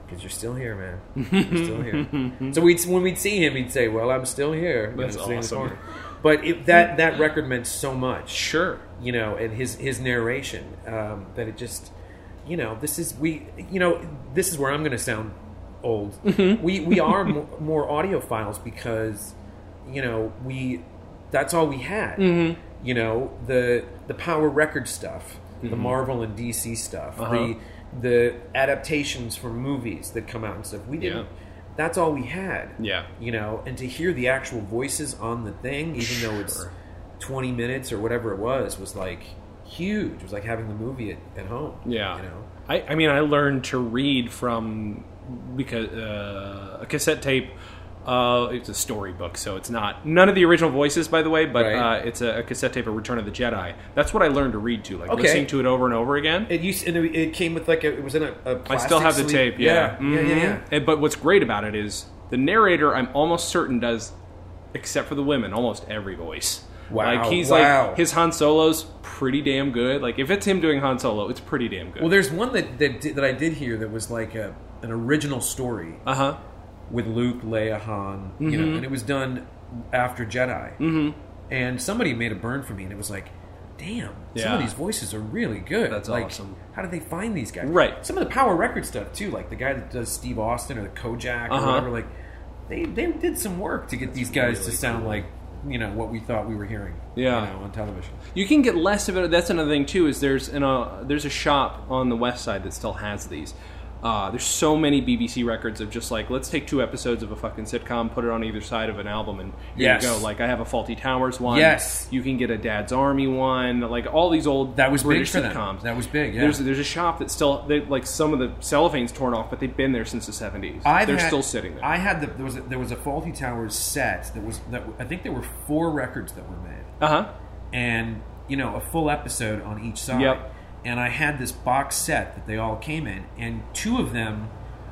because you're still here, man. You're still here. So we'd, when we'd see him, he'd say, well, I'm still here. That's you know, awesome. But it, that that record meant so much. Sure. You know, and his his narration um, that it just, you know, this is we, you know, this is where I'm going to sound old. Mm-hmm. We we are more, more audiophiles because, you know, we that's all we had. Mm-hmm. You know, the the Power Record stuff, mm-hmm. the Marvel and D C stuff, uh-huh. the the adaptations from movies that come out and stuff. We didn't. Yeah. That's all we had. Yeah. You know, and to hear the actual voices on the thing, even sure. though it's twenty minutes or whatever it was, was like huge. It was like having the movie at, at home. Yeah. You know? I, I mean, I learned to read from because uh, a cassette tape. Uh, it's a storybook, so it's not none of the original voices, by the way. But right. uh, it's a, a cassette tape of Return of the Jedi. That's what I learned to read to, like okay. listening to it over and over again. It used and it came with like a, it was in a, a plastic I still have the sleeve. tape. Yeah, yeah, mm-hmm. yeah, yeah. yeah. And, but what's great about it is the narrator. I'm almost certain does, except for the women, almost every voice. Wow, like he's wow. like his Han Solo's pretty damn good. Like if it's him doing Han Solo, it's pretty damn good. Well, there's one that that, did, that I did hear that was like a an original story. Uh huh. With Luke, Leia, Han, mm-hmm. you know, and it was done after Jedi. Mm-hmm. And somebody made a burn for me, and it was like, damn, yeah. some of these voices are really good. That's like, awesome. How did they find these guys? Right. Some of the Power Record stuff, too, like the guy that does Steve Austin or the Kojak uh-huh. or whatever, like, they, they did some work to get That's these guys really to sound cool. like, you know, what we thought we were hearing yeah. you know, on television. You can get less of it. That's another thing, too, is there's, in a, there's a shop on the west side that still has these. Uh, there's so many B B C records of just like, let's take two episodes of a fucking sitcom, put it on either side of an album, and here yes. you go. Like, I have a Faulty Towers one. Yes. You can get a Dad's Army one. Like, all these old that was British big for sitcoms. Them. That was big, yeah. There's, there's a shop that still, they, like, some of the cellophane's torn off, but they've been there since the seventies. I've They're had, still sitting there. I had the, there was a, there was a Faulty Towers set that was, that I think there were four records that were made. Uh-huh. And, you know, a full episode on each side. Yep. And I had this box set that they all came in, and two of them,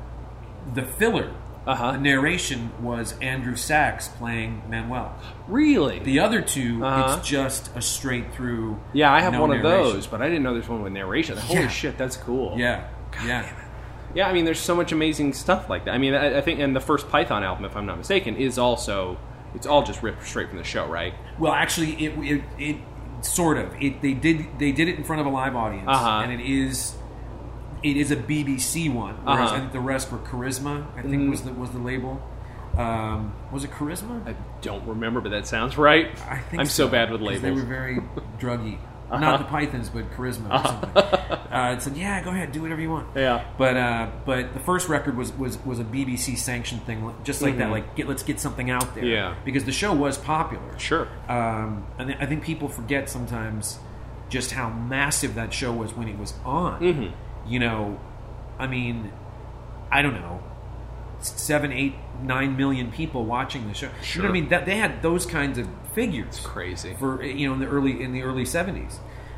the filler, uh-huh. the narration was Andrew Sachs playing Manuel. Really? The other two, uh-huh. it's just a straight through. Yeah, I have no one narration. of those, but I didn't know there's one with narration. Holy yeah. shit, that's cool. Yeah, God yeah. Damn it. Yeah, I mean, there's so much amazing stuff like that. I mean, I, I think, and the first Python album, if I'm not mistaken, is also, it's all just ripped straight from the show, right? Well, actually, it it, it sort of it they did they did it in front of a live audience, uh-huh. and it is. It is a B B C one, whereas uh-huh. I think the rest were Charisma. I think mm. was the was the label. Um, was it Charisma? I don't remember, but that sounds right. I think I'm so, so bad with labels. They were very druggy. uh-huh. Not the Pythons, but Charisma or something. uh, it said, "Yeah, go ahead, do whatever you want." Yeah. But uh, but the first record was, was, was a B B C sanctioned thing, just like mm-hmm. that. Like, get, let's get something out there. Yeah. Because the show was popular. Sure. Um, and I think people forget sometimes just how massive that show was when it was on. Mm-hmm. You know. I mean, I don't know, seven, eight, nine million people watching the show. Sure. You know what I mean? That they had those kinds of figures. It's crazy for you know in the early in the early seventies.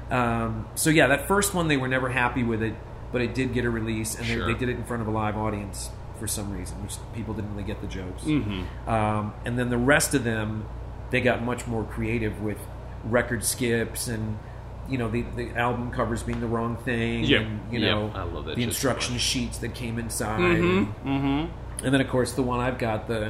Um, so yeah, that first one they were never happy with it, but it did get a release, and sure. they, they did it in front of a live audience for some reason, which people didn't really get the jokes. Mm-hmm. Um, and then the rest of them, they got much more creative with record skips and. You know, the, the album covers being the wrong thing. Yep. And, you yep. know, I love that the shit instruction so sheets that came inside. Mm-hmm. And, mm-hmm. and then, of course, the one I've got, the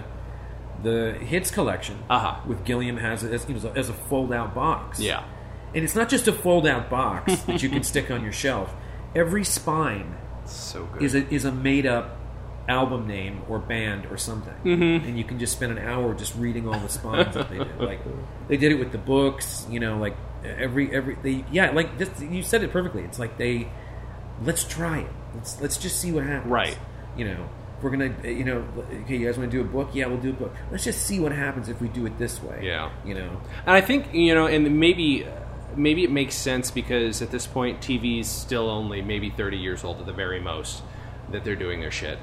the hits collection, uh-huh. with Gilliam has it as, you know, as a fold-out box. Yeah. And it's not just a fold-out box that you can stick on your shelf. Every spine so good. is a, is a made-up album name or band or something. Mm-hmm. And you can just spend an hour just reading all the spines that they did. Like, they did it with the books, you know, like, Every every they yeah like this, you said it perfectly. It's like they let's try it. Let's let's just see what happens. Right. You know, if we're gonna you know okay, you guys want to do a book? Yeah, we'll do a book. Let's just see what happens if we do it this way. Yeah. You know. And I think you know, and maybe maybe it makes sense because at this point, T V's still only maybe thirty years old at the very most that they're doing their shit,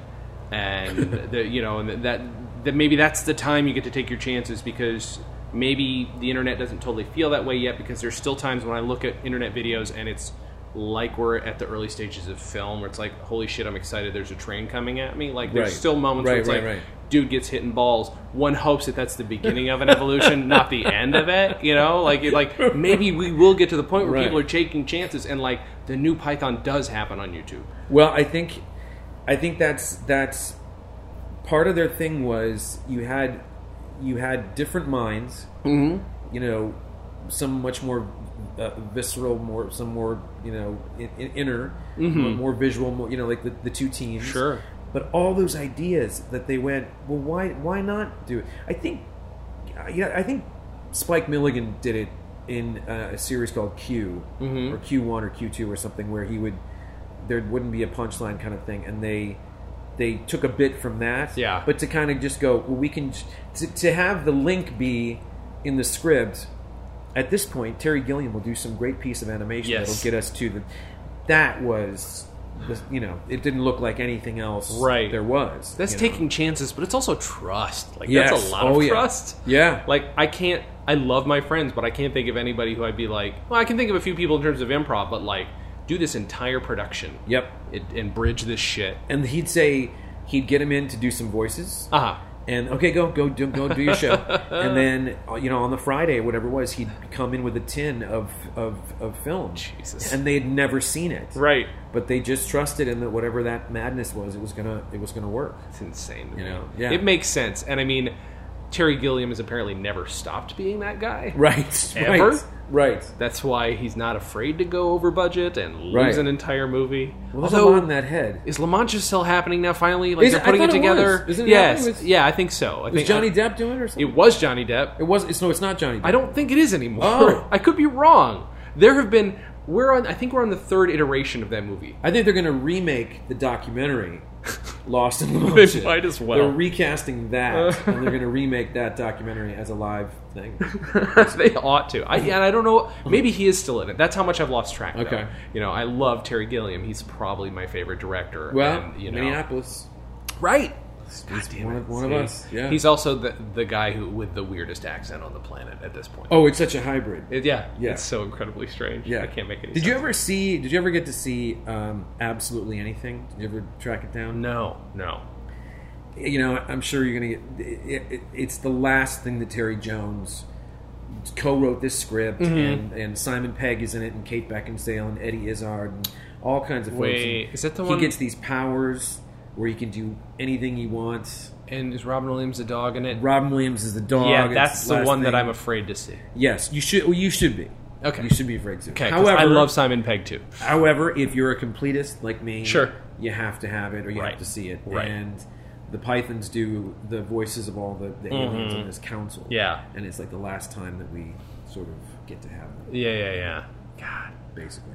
and the, you know, and that that maybe that's the time you get to take your chances because. Maybe the internet doesn't totally feel that way yet because there's still times when I look at internet videos and it's like we're at the early stages of film where it's like, holy shit, I'm excited there's a train coming at me. Like there's right. still moments right, where it's right, like, right. dude gets hit in balls. One hopes that that's the beginning of an evolution, not the end of it. You know, like it, like maybe we will get to the point where right. people are taking chances and like the new Python does happen on YouTube. Well, I think I think that's that's part of their thing was you had you had different minds. Mm-hmm. You know, some much more uh, visceral, more some more you know in, in, inner, Mm-hmm. more, more visual. More, you know, like the, the two teams. Sure. But all those ideas that they went, well, why why not do it? I think, yeah, I think Spike Milligan did it in uh, a series called Q, Mm-hmm. or Q one or Q two or something, where he would there wouldn't be a punchline kind of thing, and they they took a bit from that, Yeah. But to kind of just go, well, we can to, to have the link be in the script. At this point, Terry Gilliam will do some great piece of animation Yes. that'll get us to the. That was, the, you know, it didn't look like anything else. Right. There was. That's you know. taking chances, but it's also trust. Like Yes. that's a lot Oh, of yeah. trust. Yeah. Like I can't. I love my friends, but I can't think of anybody who I'd be like. Well, I can think of a few people in terms of improv, but like do this entire production. Yep. It, and bridge this shit. And he'd say he'd get him in to do some voices. Uh huh. And okay, go go do, go do your show. And then uh, you know on the Friday or whatever it was, he'd come in with a tin of of, of film. Jesus. And they had never seen it. Right. But they just trusted in that whatever that madness was, it was gonna it was gonna work. It's insane. To You me. know, yeah. It makes sense, and I mean, Terry Gilliam has apparently never stopped being that guy. Right. Ever? Right. Right. That's why he's not afraid to go over budget and lose Right. an entire movie. Well, there's Although, a lot in that head. is La Mancha still happening now? Finally, like Is they're it? I putting it thought it together. was. Isn't it yes, happening with- yeah, I think so. I Was think Johnny I, Depp doing it or something? It was Johnny Depp. It was. It's, no, it's not Johnny Depp. I don't think it is anymore. Oh. I could be wrong. There have been. We're on. I think we're on the third iteration of that movie. I think they're going to remake the documentary Lost in La Mancha. They might as well. They're recasting that, and they're going to remake that documentary as a live thing. They ought to. I, and I don't know. Maybe he is still in it. That's how much I've lost track. Though. Okay. You know, I love Terry Gilliam. He's probably my favorite director. Well, and, you know, Minneapolis. right. He's damn one it. of, one of See? us. Yeah. He's also the the guy who with the weirdest accent on the planet at this point. oh, it's such a hybrid. It- yeah, Yeah. It's so incredibly strange. Yeah. I can't make any Did sense. you ever see? Did you ever get to see um, Absolutely Anything? Did you ever track it down? No, no. You know, I'm sure you're gonna get. It, it, it's the last thing that Terry Jones co-wrote this script, Mm-hmm. and, and Simon Pegg is in it, and Kate Beckinsale, and Eddie Izzard, and all kinds of folks. Wait, And is that the he one- gets these powers where he can do anything he wants. And is Robin Williams the dog in it? Robin Williams is the dog. yeah, It's that's the last one that thing. I'm afraid to see. Yes, you should. Well, you should be. Okay. You should be afraid to. Okay, 'cause However, I love Simon Pegg too. However, if you're a completist like me, Sure. you have to have it or you Right. have to see it. Right. And the Pythons do the voices of all the, the aliens in this council. Mm-hmm. Yeah. And it's like the last time that we sort of get to have them, Yeah, yeah, yeah. God, basically.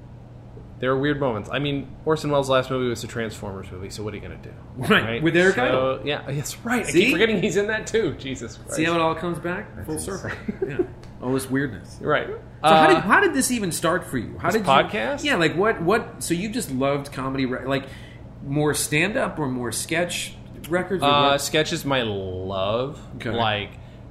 there are weird moments. I mean, Orson Welles' last movie was a Transformers movie, so what are you going to do? Right, with Eric so, Idle. Yeah, that's right. I See? keep forgetting he's in that too. Jesus Christ. See how it all comes back? Full circle. Yeah. All this weirdness. Right. So Uh, how did how did this even start for you? How This did podcast? You, yeah, like what what? So you just loved comedy, re- like more stand up or more sketch records? Or Uh, what? sketch is my love. Okay. Like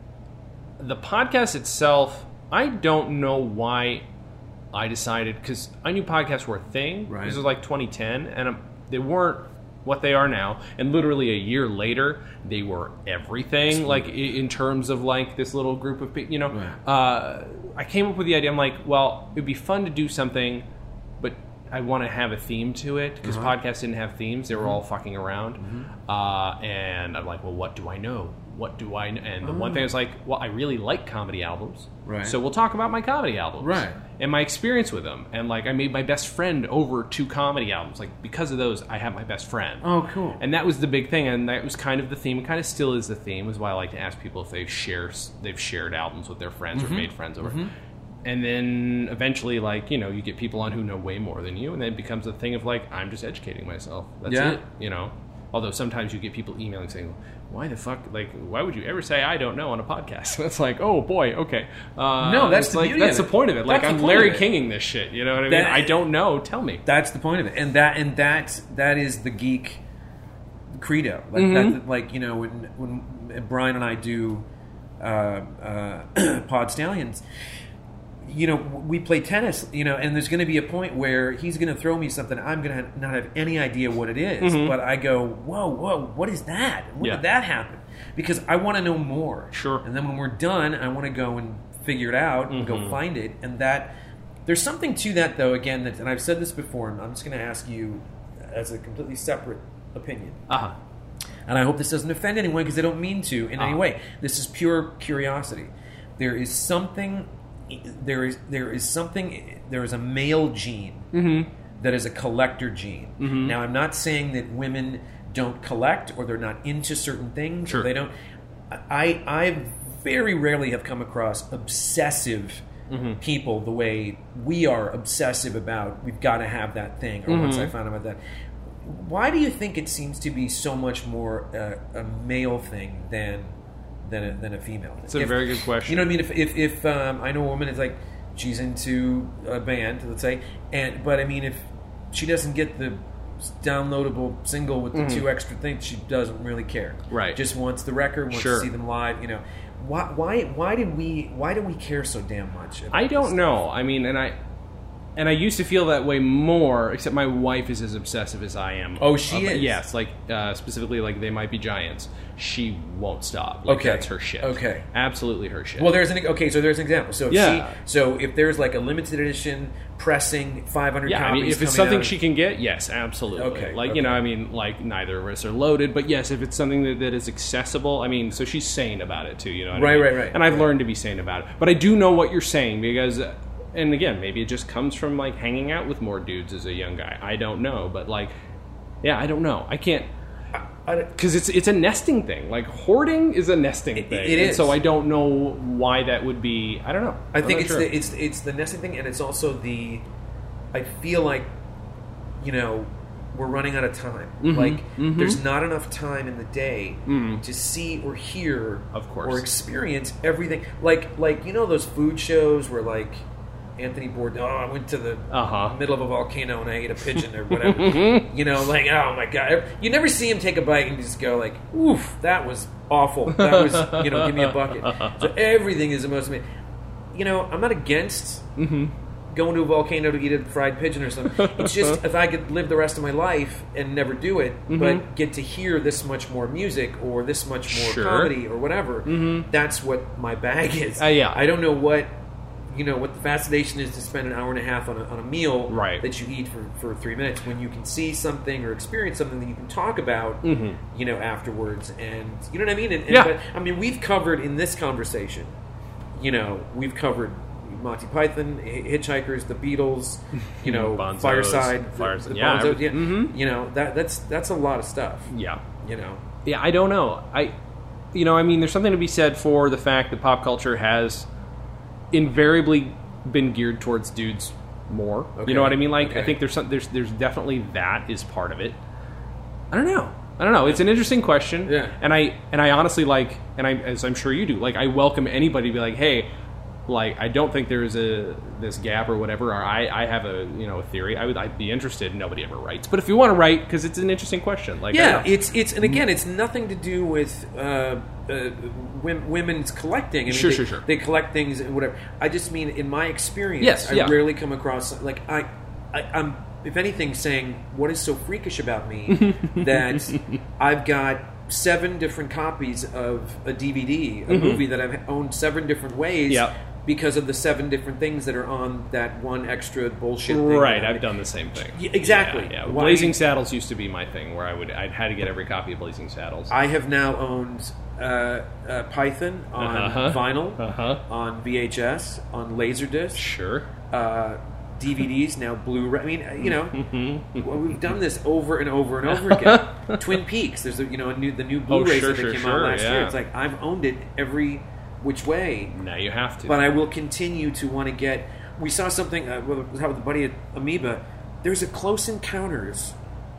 the podcast itself, I don't know why I decided because I knew podcasts were a thing. Right. This was like twenty ten, and um, they weren't what they are now. And literally a year later, they were everything. Like i- in terms of like this little group of people. You know, Right. uh, I came up with the idea. I'm like, well, it'd be fun to do something, but I want to have a theme to it because Uh-huh. podcasts didn't have themes; they were all fucking around. Uh, and I'm like, well, what do I know? What do I know? And the one thing is like, well, I really like comedy albums, Right. so we'll talk about my comedy albums, Right. and my experience with them. And like, I made my best friend over two comedy albums. Like because of those, I have my best friend. Oh, cool. And that was the big thing, and that was kind of the theme. It kind of still is the theme. Is why I like to ask people if they've shared they've shared albums with their friends Mm-hmm. or made friends over. And then eventually, like you know, you get people on who know way more than you, and then it becomes a thing of like I'm just educating myself. That's Yeah. it. You know. Although sometimes you get people emailing saying, "Why the fuck? Like, why would you ever say I don't know on a podcast?" It's like, oh boy, okay. Uh, No, that's it's the like beauty that's of the it. point of it. Like That's the I'm point Larry of it. Kinging this shit. You know what I mean? That- I don't know. Tell me. That's the point of it, and that and that that is the geek credo. Like, Mm-hmm. that's, like you know, when when Brian and I do uh, uh, Pod Stallions, you know, we play tennis, you know, and there's going to be a point where he's going to throw me something. I'm going to not have any idea what it is, but I go, whoa, whoa, what is that? When Mm-hmm. Yeah. did that happen? Because I want to know more. Sure. And then when we're done, I want to go and figure it out and Mm-hmm. go find it. And that there's something to that, though. Again, that, and I've said this before, and I'm just going to ask you as a completely separate opinion. Uh-huh. And I hope this doesn't offend anyone because I don't mean to in uh-huh. any way. This is pure curiosity. There is something, there is there is something, there is a male gene mm-hmm. that is a collector gene. Mm-hmm. Now, I'm not saying that women don't collect or they're not into certain things. Sure. Or they don't. I I very rarely have come across obsessive mm-hmm. people the way we are obsessive about we've got to have that thing. Or mm-hmm. once I found out about that. Why do you think it seems to be so much more uh, a male thing than than a, than a female? It's a if, very good question. You know what I mean? If if, if um, I know a woman is like she's into a band, let's say, and but I mean if she doesn't get the downloadable single with the mm-hmm. two extra things, she doesn't really care. Right. Just wants the record, wants sure. to see them live. You know, why why why did we why do we care so damn much? I don't know. I mean, and I. And I used to feel that way more, except my wife is as obsessive as I am. Oh, she uh, is? Yes, like, uh, specifically, like, They Might Be Giants. She won't stop. Like, okay. That's her shit. Okay. Absolutely her shit. Well, there's an, okay, so there's an example. So if yeah. she, so if there's, like, a limited edition pressing five hundred yeah, copies I mean, if it's something she can get, yes, absolutely. Okay. Like, okay. you know, I mean, like, neither of us are loaded, but yes, if it's something that, that is accessible, I mean, so she's sane about it, too, you know what right, I mean? Right, right, And I've right. learned to be sane about it. But I do know what you're saying, because... And again, maybe it just comes from, like, hanging out with more dudes as a young guy. I don't know. But, like, yeah, I don't know. I can't... Because it's it's a nesting thing. Like, hoarding is a nesting it, thing. It is. And so I don't know why that would be... I don't know. I I'm think it's sure. the, it's it's the nesting thing, and it's also the... I feel like, you know, we're running out of time. Mm-hmm, like, mm-hmm. there's not enough time in the day mm. to see or hear... Of course. Or experience everything. Like, like you know those food shows where, like... Anthony Bourdain, oh, I went to the uh-huh. middle of a volcano and I ate a pigeon or whatever. You know, like, oh my God. You never see him take a bite and just go like, oof, that was awful. That was, you know, give me a bucket. So everything is the most amazing. You know, I'm not against mm-hmm. going to a volcano to eat a fried pigeon or something. It's just if I could live the rest of my life and never do it, mm-hmm. but get to hear this much more music or this much more sure. comedy or whatever, mm-hmm. that's what my bag is. Uh, yeah. I don't know what... You know, what the fascination is to spend an hour and a half on a, on a meal right. that you eat for, for three minutes when you can see something or experience something that you can talk about, mm-hmm. you know, afterwards. And you know what I mean? And, and, yeah. But, I mean, we've covered in this conversation, you know, we've covered Monty Python, Hitchhikers, the Beatles, you know, Bonzos, Fireside, Fireside. the, the yeah, Bonzos, yeah. Mm-hmm. You know, that that's that's a lot of stuff. Yeah. You know. Yeah, I don't know. I, you know, I mean, there's something to be said for the fact that pop culture has invariably been geared towards dudes more. Okay. You know what I mean? Like, okay. I think there's some, there's there's definitely that is part of it. I don't know. I don't know. It's an interesting question. Yeah. And I and I honestly like, and I as I'm sure you do, like I welcome anybody to be like, hey, like I don't think there's a this gap or whatever. Or I, I have a you know a theory. I would I'd be interested. Nobody ever writes, but if you want to write, because it's an interesting question. Like yeah, it's it's and again, it's nothing to do with. Uh, Uh, women's collecting. I mean, sure, they, sure, sure. They collect things and whatever. I just mean, in my experience, yes, I yeah. rarely come across like I, I, I'm, if anything, saying what is so freakish about me that I've got seven different copies of a D V D, a mm-hmm. movie that I've owned seven different ways. Yep. Because of the seven different things that are on that one extra bullshit thing. Right, I've done the same thing. Yeah, exactly. Yeah, yeah. Blazing Saddles used to be my thing, where I would I'd had to get every copy of Blazing Saddles. I have now owned uh, uh, Python on uh-huh. vinyl, uh-huh. on V H S, on Laserdisc. Sure. Uh, D V Ds, now Blu-ray. I mean, you know, mm-hmm. well, we've done this over and over and over again. Twin Peaks, there's a, you know a new, the new Blu-rays oh, sure, that sure, came sure, out last yeah. year. It's like I've owned it every which way. Now you have to. But I will continue to want to get... We saw something uh, with, with a buddy at Amoeba. There's a Close Encounters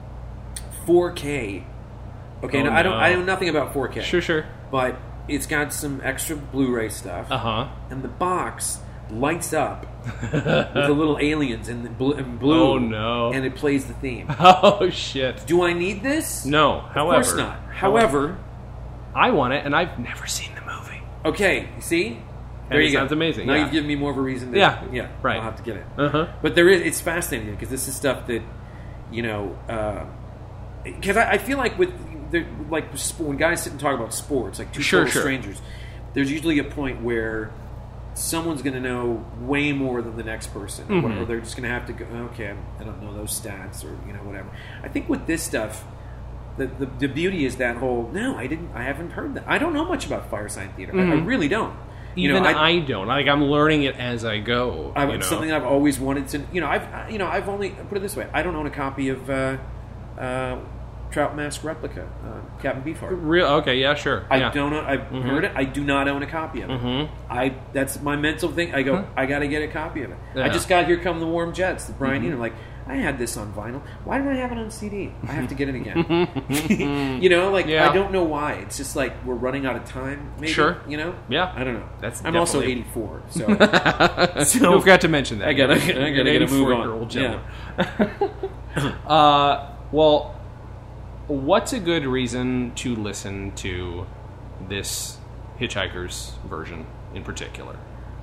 four K. Okay, oh, now no. I don't I know nothing about four K. Sure, sure. But it's got some extra Blu-ray stuff. Uh-huh. And the box lights up with the little aliens in, the bl- in blue. Oh, no. And it plays the theme. Oh, shit. Do I need this? No, however. Of course not. However... I want it, and I've never seen the movie. Okay, see? There and you it go. sounds amazing. Now yeah. you've given me more of a reason to... Yeah, yeah right. I'll have to get it. Uh-huh. But there is... It's fascinating, because this is stuff that, you know... Because uh, I, I feel like with... Like, when guys sit and talk about sports, like two sure, total sure. strangers, there's usually a point where someone's going to know way more than the next person. Mm-hmm. Or whatever. They're just going to have to go, okay, I don't know those stats, or, you know, whatever. I think with this stuff... the, the the beauty is that whole. No, I didn't. I haven't heard that. I don't know much about Fireside Theater. Mm-hmm. I, I really don't. You Even know, I, I don't. Like I'm learning it as I go. I, you know? Something I've always wanted to. You know, I've you know I've only put it this way. I don't own a copy of uh, uh, Trout Mask Replica, uh, Captain Beefheart. Real? Okay, yeah, sure. I yeah. don't. Own, I've Mm-hmm. heard it. I do not own a copy of it. Mm-hmm. I that's my mental thing. I go. Huh. I got to get a copy of it. Yeah. I just got Here Come the Warm Jets. The Brian Mm-hmm. Eno. Like I had this on vinyl. Why did I have it on C D? I have to get it again. You know, like Yeah. I don't know why. It's just like we're running out of time. Maybe, Sure. You know. Yeah. I don't know. That's I'm also definitely- eighty-four. So. So don't forget to mention that. I gotta- You're I gotta an get a move on. eighty-four-year-old gentleman. uh, well, what's a good reason to listen to this Hitchhiker's version in particular?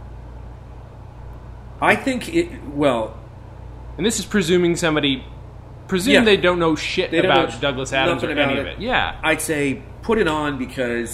I think it. Well, And this is presuming somebody, presume Yeah. they don't know shit They don't about know Douglas Adams or nothing any about of it. it. Yeah. I'd say put it on because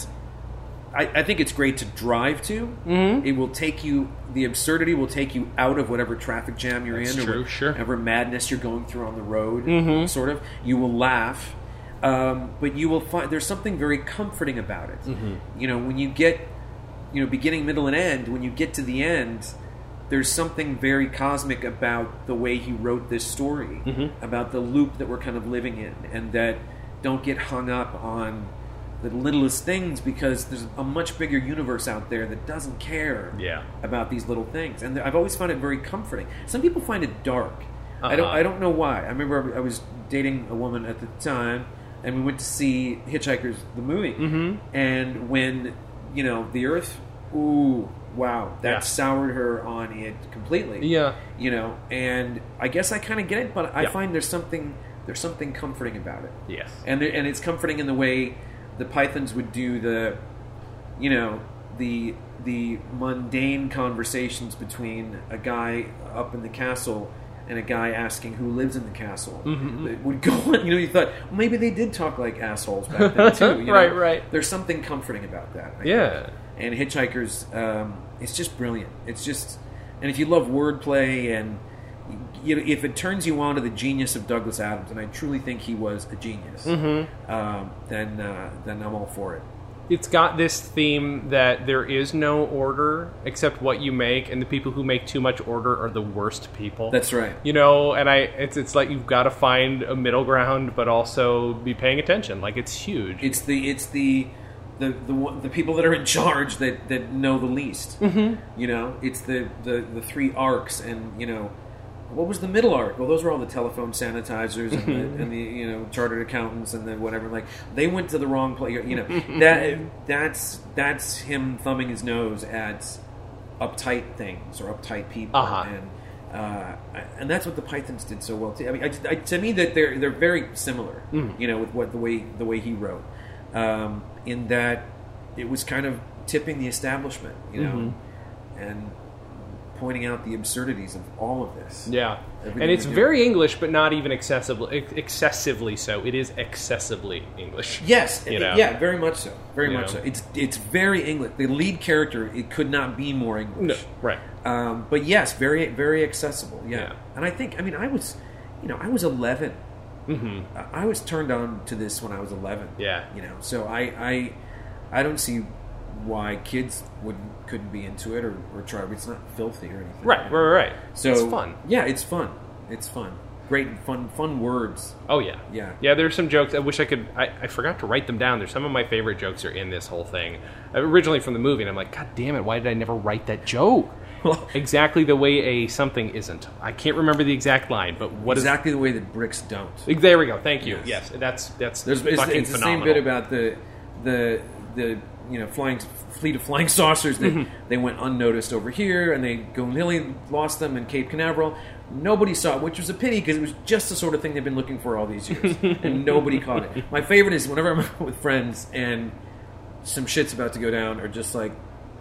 I, I think it's great to drive to. Mhm. It will take you. The absurdity will take you out of whatever traffic jam you're That's in, true, or sure. whatever madness you're going through on the road. Mhm. Sort of. You will laugh, um, but you will find there's something very comforting about it. Mm-hmm. You know, when you get, you know, beginning, middle, and end. When you get to the end. There's something very cosmic about the way he wrote this story, Mm-hmm. about the loop that we're kind of living in, and that don't get hung up on the littlest things because there's a much bigger universe out there that doesn't care Yeah. about these little things. And I've always found it very comforting. Some people find it dark. I don't. Uh-huh. I don't know why. I remember I was dating a woman at the time, and we went to see Hitchhikers the movie. Mm-hmm. And when you know the Earth, ooh. Wow, that Yeah. soured her on it completely. Yeah. You know, and I guess I kind of get it, but I Yeah. find there's something there's something comforting about it. Yes. And there, and it's comforting in the way the Pythons would do the, you know, the the mundane conversations between a guy up in the castle and a guy asking who lives in the castle. Mhm. It would go on. You know, you thought well, maybe they did talk like assholes back then too. You know? Right, right. There's something comforting about that. I Yeah. think. And Hitchhikers, um, it's just brilliant. It's just, and if you love wordplay and you know, if it turns you on to the genius of Douglas Adams, and I truly think he was a genius, Mm-hmm. um, then uh, then I'm all for it. It's got this theme that there is no order except what you make, and the people who make too much order are the worst people. That's right. You know, and I it's it's like you've got to find a middle ground, but also be paying attention. Like it's huge. It's the it's the the the, one- the people that are in charge that, that know the least. Mm-hmm. You know, it's the, the, the three arcs, and you know, what was the middle arc? Well, those were all the telephone sanitizers and the, and the you know chartered accountants and the whatever. Like they went to the wrong place. You know that that's that's him thumbing his nose at uptight things or uptight people, Uh-huh. and uh, and that's what the Pythons did so well too. I mean, I, I, to me, that they're they're very similar. Mm. You know, with what the way the way he wrote, um, in that it was kind of tipping the establishment. You know, Mm-hmm. and pointing out the absurdities of all of this. Yeah, Everything and it's they do. very English, but not even accessible, ex- excessively so. It is excessively English. Yes, You know? yeah, very much so. Very You much know? so. It's it's very English. The lead character, it could not be more No, English. right. Um, but yes, very very accessible. Yeah. Yeah. And I think I mean I was, you know, I was eleven. Mm-hmm. I I was turned on to this when I was eleven. Yeah. You know, so I I, I don't see why kids would couldn't be into it or, or try. It's not filthy or anything. Right, right, right. So it's fun. Yeah, it's fun. It's fun. Great fun fun words. Oh yeah, Yeah. yeah. There's some jokes. I wish I could. I, I forgot to write them down. There's some of my favorite jokes are in this whole thing, uh, originally from the movie. And I'm like, God damn it! Why did I never write that joke? Exactly the way a something isn't. I can't remember the exact line, but what is exactly the way that bricks don't. There we go. Thank you. Yes. Yes, that's that's There's, it's, fucking it's the phenomenal. same bit about the the the you know flying fleet of flying saucers that Mm-hmm. they went unnoticed over here, and they go nearly lost them in Cape Canaveral. Nobody saw it, which was a pity because it was just the sort of thing they've been looking for all these years, and nobody caught it. My favorite is whenever I'm out with friends and some shit's about to go down, or just like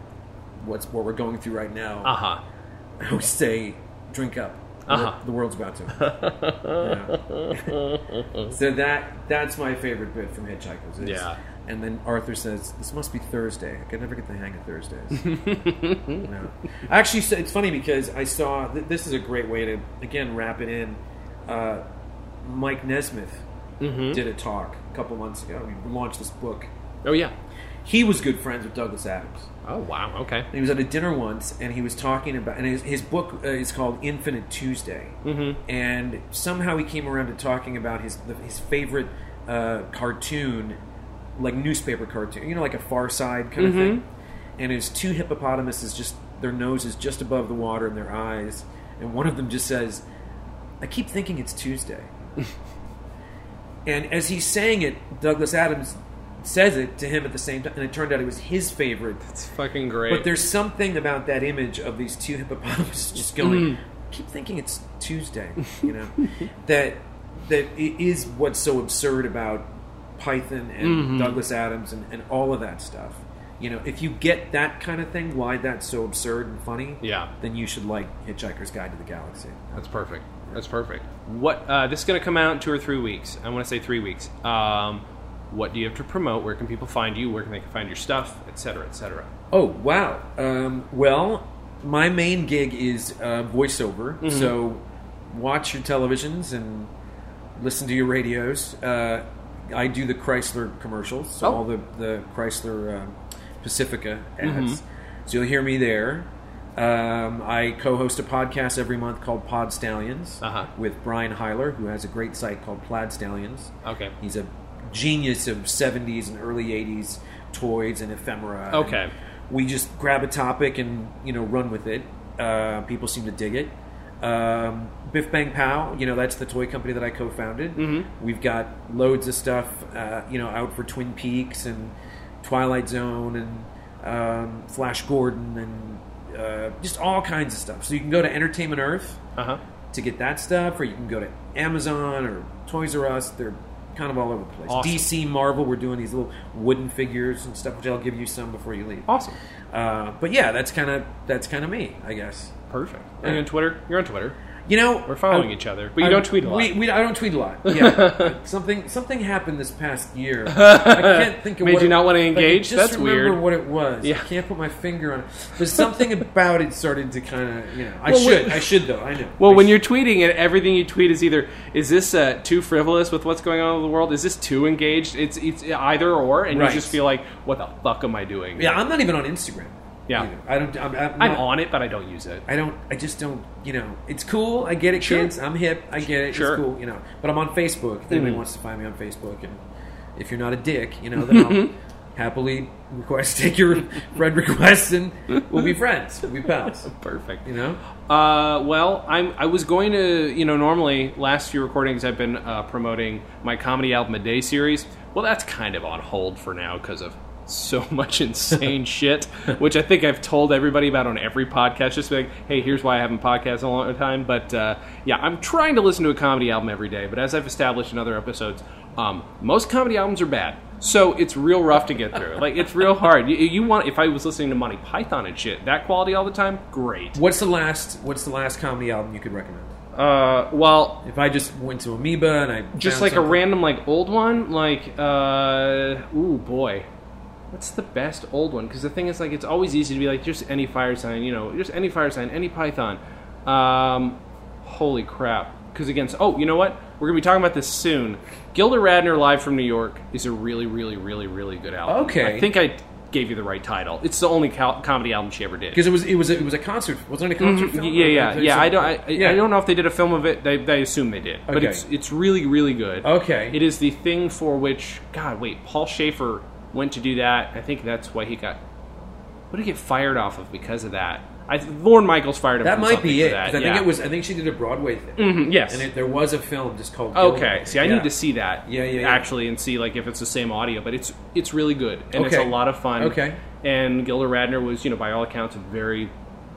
what's what we're going through right now. Uh huh. I always say, "Drink up." Uh-huh. The world's about to. Yeah. So that that's my favorite bit from Hitchhikers. Is, Yeah. And then Arthur says, "This must be Thursday. I can never get the hang of Thursdays." No. Actually, so it's funny because I saw th- this is a great way to again wrap it in. Uh, Mike Nesmith mm-hmm. did a talk a couple months ago. We launched this book. Oh, yeah. He was good friends with Douglas Adams. Oh, wow. Okay. And he was at a dinner once, and he was talking about... And his, his book uh, is called Infinite Tuesday. Mm-hmm. And somehow he came around to talking about his his favorite uh, cartoon, like newspaper cartoon, you know, like a Far Side kind mm-hmm. of thing. And it was two hippopotamuses, just their noses just above the water and their eyes. And one of them just says, I keep thinking it's Tuesday. And as he's saying it, Douglas Adams says it to him at the same time, and it turned out it was his favorite. That's fucking great. But there's something about that image of these two hippopotamuses just going, mm. keep thinking it's Tuesday, you know, that that it is what's so absurd about Python and mm-hmm. Douglas Adams and, and all of that stuff. You know, if you get that kind of thing, why that's so absurd and funny, yeah. then you should like Hitchhiker's Guide to the Galaxy. That's perfect. That's perfect. What uh, this is going to come out in two or three weeks. I want to say three weeks. Um, what do you have to promote? Where can people find you? Where can they find your stuff, et cetera, et cetera? Oh, wow. Um, well, my main gig is uh, voiceover. Mm-hmm. So watch your televisions and listen to your radios. Uh, I do the Chrysler commercials, so oh. all the, the Chrysler uh, Pacifica ads. Mm-hmm. So you'll hear me there. Um, I co-host a podcast every month called Pod Stallions uh-huh. with Brian Heiler, who has a great site called Plaid Stallions. Okay. He's a genius of seventies and early eighties toys and ephemera. Okay. And we just grab a topic and, you know, run with it. Uh, people seem to dig it. Um, Biff Bang Pow, you know, that's the toy company that I co-founded. Mm-hmm. We've got loads of stuff, uh, you know, out for Twin Peaks and Twilight Zone and um, Flash Gordon and uh, just all kinds of stuff. So you can go to Entertainment Earth uh-huh. to get that stuff, or you can go to Amazon or Toys R Us. They're kind of all over the place. Awesome. D C, Marvel, we're doing these little wooden figures and stuff, which I'll give you some before you leave. Awesome. Uh, but yeah, that's kind of that's kind of me, I guess. Perfect. Are you on Twitter? You're on Twitter. You know, we're following I, each other, but you I, don't tweet a lot. We, we, I don't tweet a lot. Yeah, something something happened this past year. I can't think of Made what you it, not want to engage. Like, I just That's remember weird. what it was. Yeah. I can't put my finger on it. But something about it started to kind of, you know. I well, should. when, I should though. I know. Well, I when should. you're tweeting it, everything you tweet is either is this uh, too frivolous with what's going on in the world? Is this too engaged? It's it's either or, and right. you just feel like, what the fuck am I doing? Yeah, I'm not even on Instagram. Yeah, either. I don't. I'm, I'm, I'm not, on it, but I don't use it. I don't. I just don't. You know, it's cool. I get it, sure. kids. I'm hip. I get it. Sure. It's cool. You know, but I'm on Facebook. If anybody mm. wants to find me on Facebook, and if you're not a dick, you know, then I'll happily request take your friend requests, and we'll be friends. We'll be pals. Perfect. You know. Uh, well, I'm. I was going to. You know, normally last few recordings I've been uh, promoting my comedy album a day series. Well, that's kind of on hold for now because of so much insane shit, which I think I've told everybody about on every podcast, just like, hey, here's why I haven't podcasted a long time. But uh, yeah, I'm trying to listen to a comedy album every day, but as I've established in other episodes, um, most comedy albums are bad, so it's real rough to get through. Like, it's real hard. You, you want, if I was listening to Monty Python and shit, that quality all the time, great. What's the last What's the last comedy album you could recommend? Uh, well, if I just went to Amoeba and I just like something. a random like old one, like uh, ooh boy. What's the best old one? Because the thing is, like, it's always easy to be like, just any fire sign, you know, just any fire sign, any Python. Um, holy crap. Because again, oh, you know what? We're going to be talking about this soon. Gilda Radner Live from New York is a really, really, really, really good album. Okay. I think I gave you the right title. It's the only co- comedy album she ever did. Because it was, it was, a, it was a concert. Wasn't it a concert mm-hmm. film? Yeah, yeah, or, yeah. I don't, I, yeah. I don't know if they did a film of it. They, they assume they did, but okay. it's, it's really, really good. Okay. It is the thing for which, God, wait, Paul Schaefer went to do that. I think that's why he got. What did he get fired off of because of that? I, Lorne Michaels fired him. That from might be it. That. I yeah. think it was. I think she did a Broadway thing. Mm-hmm, yes, and it, there was a film just called. Okay, Gilda. see, I yeah. need to see that. Yeah, yeah, yeah. Actually, and see like if it's the same audio, but it's it's really good and okay. it's a lot of fun. Okay. And Gilda Radner was, you know, by all accounts, a very.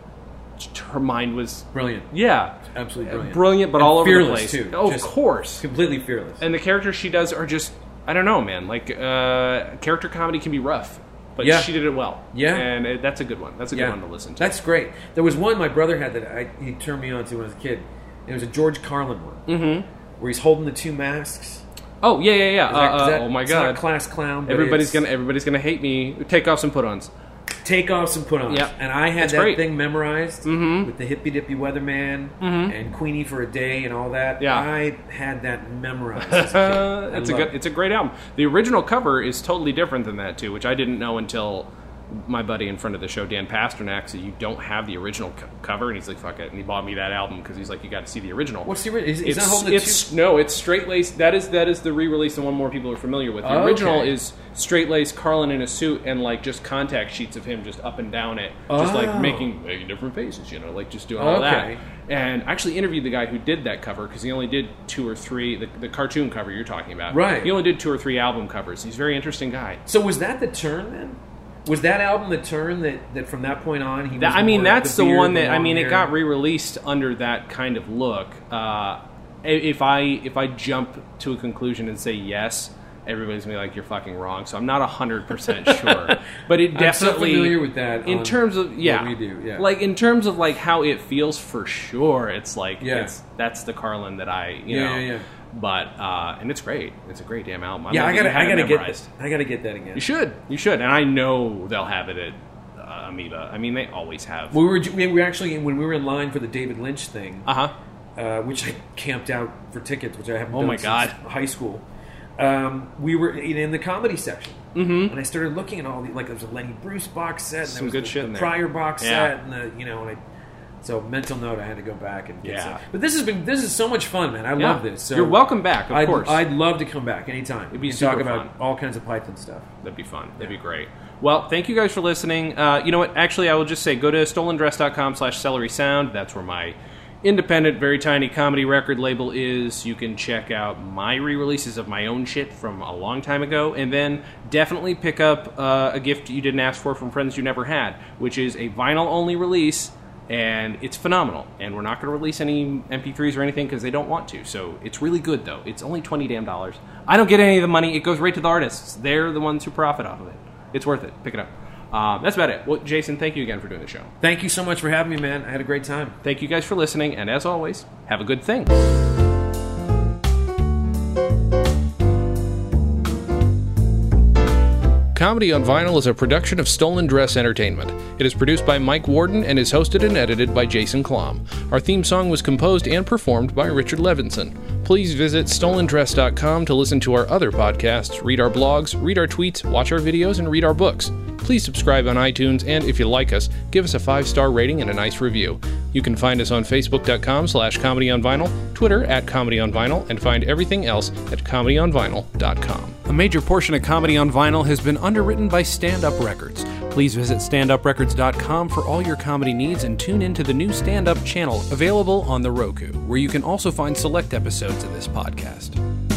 Her mind was brilliant. Yeah, absolutely brilliant. Brilliant, but and all over the place too. Oh, just of course, completely fearless. And the characters she does are just. I don't know, man. Like, uh, character comedy can be rough, but yeah. she did it well. Yeah. And it, that's a good one. That's a yeah. good one to listen to. That's great. There was one my brother had that I, he turned me on to when I was a kid. It was a George Carlin one. Mm-hmm. Where he's holding the two masks. Oh, yeah, yeah, yeah. Is that, uh, is that, uh, oh, my it's God. not Class Clown, but everybody's it's... gonna Everybody's going to hate me. Take off some put-ons. takeoffs and put-ons. Yep. And I had It's that great. thing memorized Mhm. with the Hippy Dippy Weatherman Mhm. and Queenie for a Day and all that. Yeah. I had that memorized as a kid. I it's a love good. It's a great album. The original cover is totally different than that too, which I didn't know until my buddy in front of the show, Dan Pasternak, said you don't have the original co- cover, and he's like, "Fuck it," and he bought me that album because he's like, "You got to see the original." What's the original? Is, is It's, that holding the it's two? no, it's straight lace. That is that is the re-release, the one more people are familiar with. The Oh, original okay. is straight lace Carlin in a suit and like just contact sheets of him just up and down it, just Oh. like making, making different faces, you know, like just doing all Okay. that. And I actually interviewed the guy who did that cover because he only did two or three, the, the cartoon cover you're talking about. Right. He only did two or three album covers. He's a very interesting guy. So was that the turn then? Was that album the turn that, that from that point on he was That, I mean, more that's the, beard, one that I long mean, it hair? got re-released under that kind of look. Uh, if I if I jump to a conclusion and say yes, everybody's gonna be like, "You're fucking wrong." So I'm not hundred percent sure, but it I'm so definitely familiar with that in on terms of yeah, what we do, yeah. like in terms of like how it feels for sure. It's like Yeah. it's that's the Carlin that I you Yeah, know, yeah, yeah. but uh, and it's great. It's a great damn album. I Yeah, love I that you gotta, had I it gotta get, memorized. that, I gotta get that again. You should, you should, and I know they'll have it at uh, Amoeba. I mean, they always have. We were, we were actually when we were in line for the David Lynch thing, Uh huh. uh, which I camped out for tickets, which I haven't Oh done my since God. high school. Um, we were in, in the comedy section, Mm-hmm. and I started looking at all the like there was a Lenny Bruce box set, and Some there was good the, shit the in there. Pryor box Yeah. set, and the you know, and I, so mental note, I had to go back and get Yeah. some. But this has been this is so much fun, man. I Yeah. love this. So You're welcome back, of I'd, course. I'd love to come back anytime. It'd be and talk super about fun. all kinds of Python stuff. That'd be fun. That'd be great. Well, thank you guys for listening. Uh, you know what? Actually, I will just say go to stolendress.com slash celery sound. That's where my independent, very tiny comedy record label is. You can check out my re-releases of my own shit from a long time ago. And then definitely pick up uh, a gift you didn't ask for from friends you never had, which is a vinyl-only release. And it's phenomenal. And we're not going to release any M P threes or anything because they don't want to. So it's really good, though. It's only twenty damn dollars. I don't get any of the money. It goes right to the artists. They're the ones who profit off of it. It's worth it. Pick it up. Um, that's about it. Well, Jason, thank you again for doing the show. Thank you so much for having me, man. I had a great time. Thank you guys for listening. And as always, have a good thing. Comedy on Vinyl is a production of Stolen Dress Entertainment. It is produced by Mike Warden and is hosted and edited by Jason Klom. Our theme song was composed and performed by Richard Levinson. Please visit stolen dress dot com to listen to our other podcasts, read our blogs, read our tweets, watch our videos, and read our books. Please subscribe on iTunes, and if you like us, give us a five-star rating and a nice review. You can find us on facebook.com slash comedy on vinyl, Twitter at comedy on vinyl, and find everything else at comedy on vinyl dot com. A major portion of Comedy on Vinyl has been underwritten by Stand Up Records. Please visit stand up records dot com for all your comedy needs and tune into the new Stand Up channel available on the Roku, where you can also find select episodes of this podcast.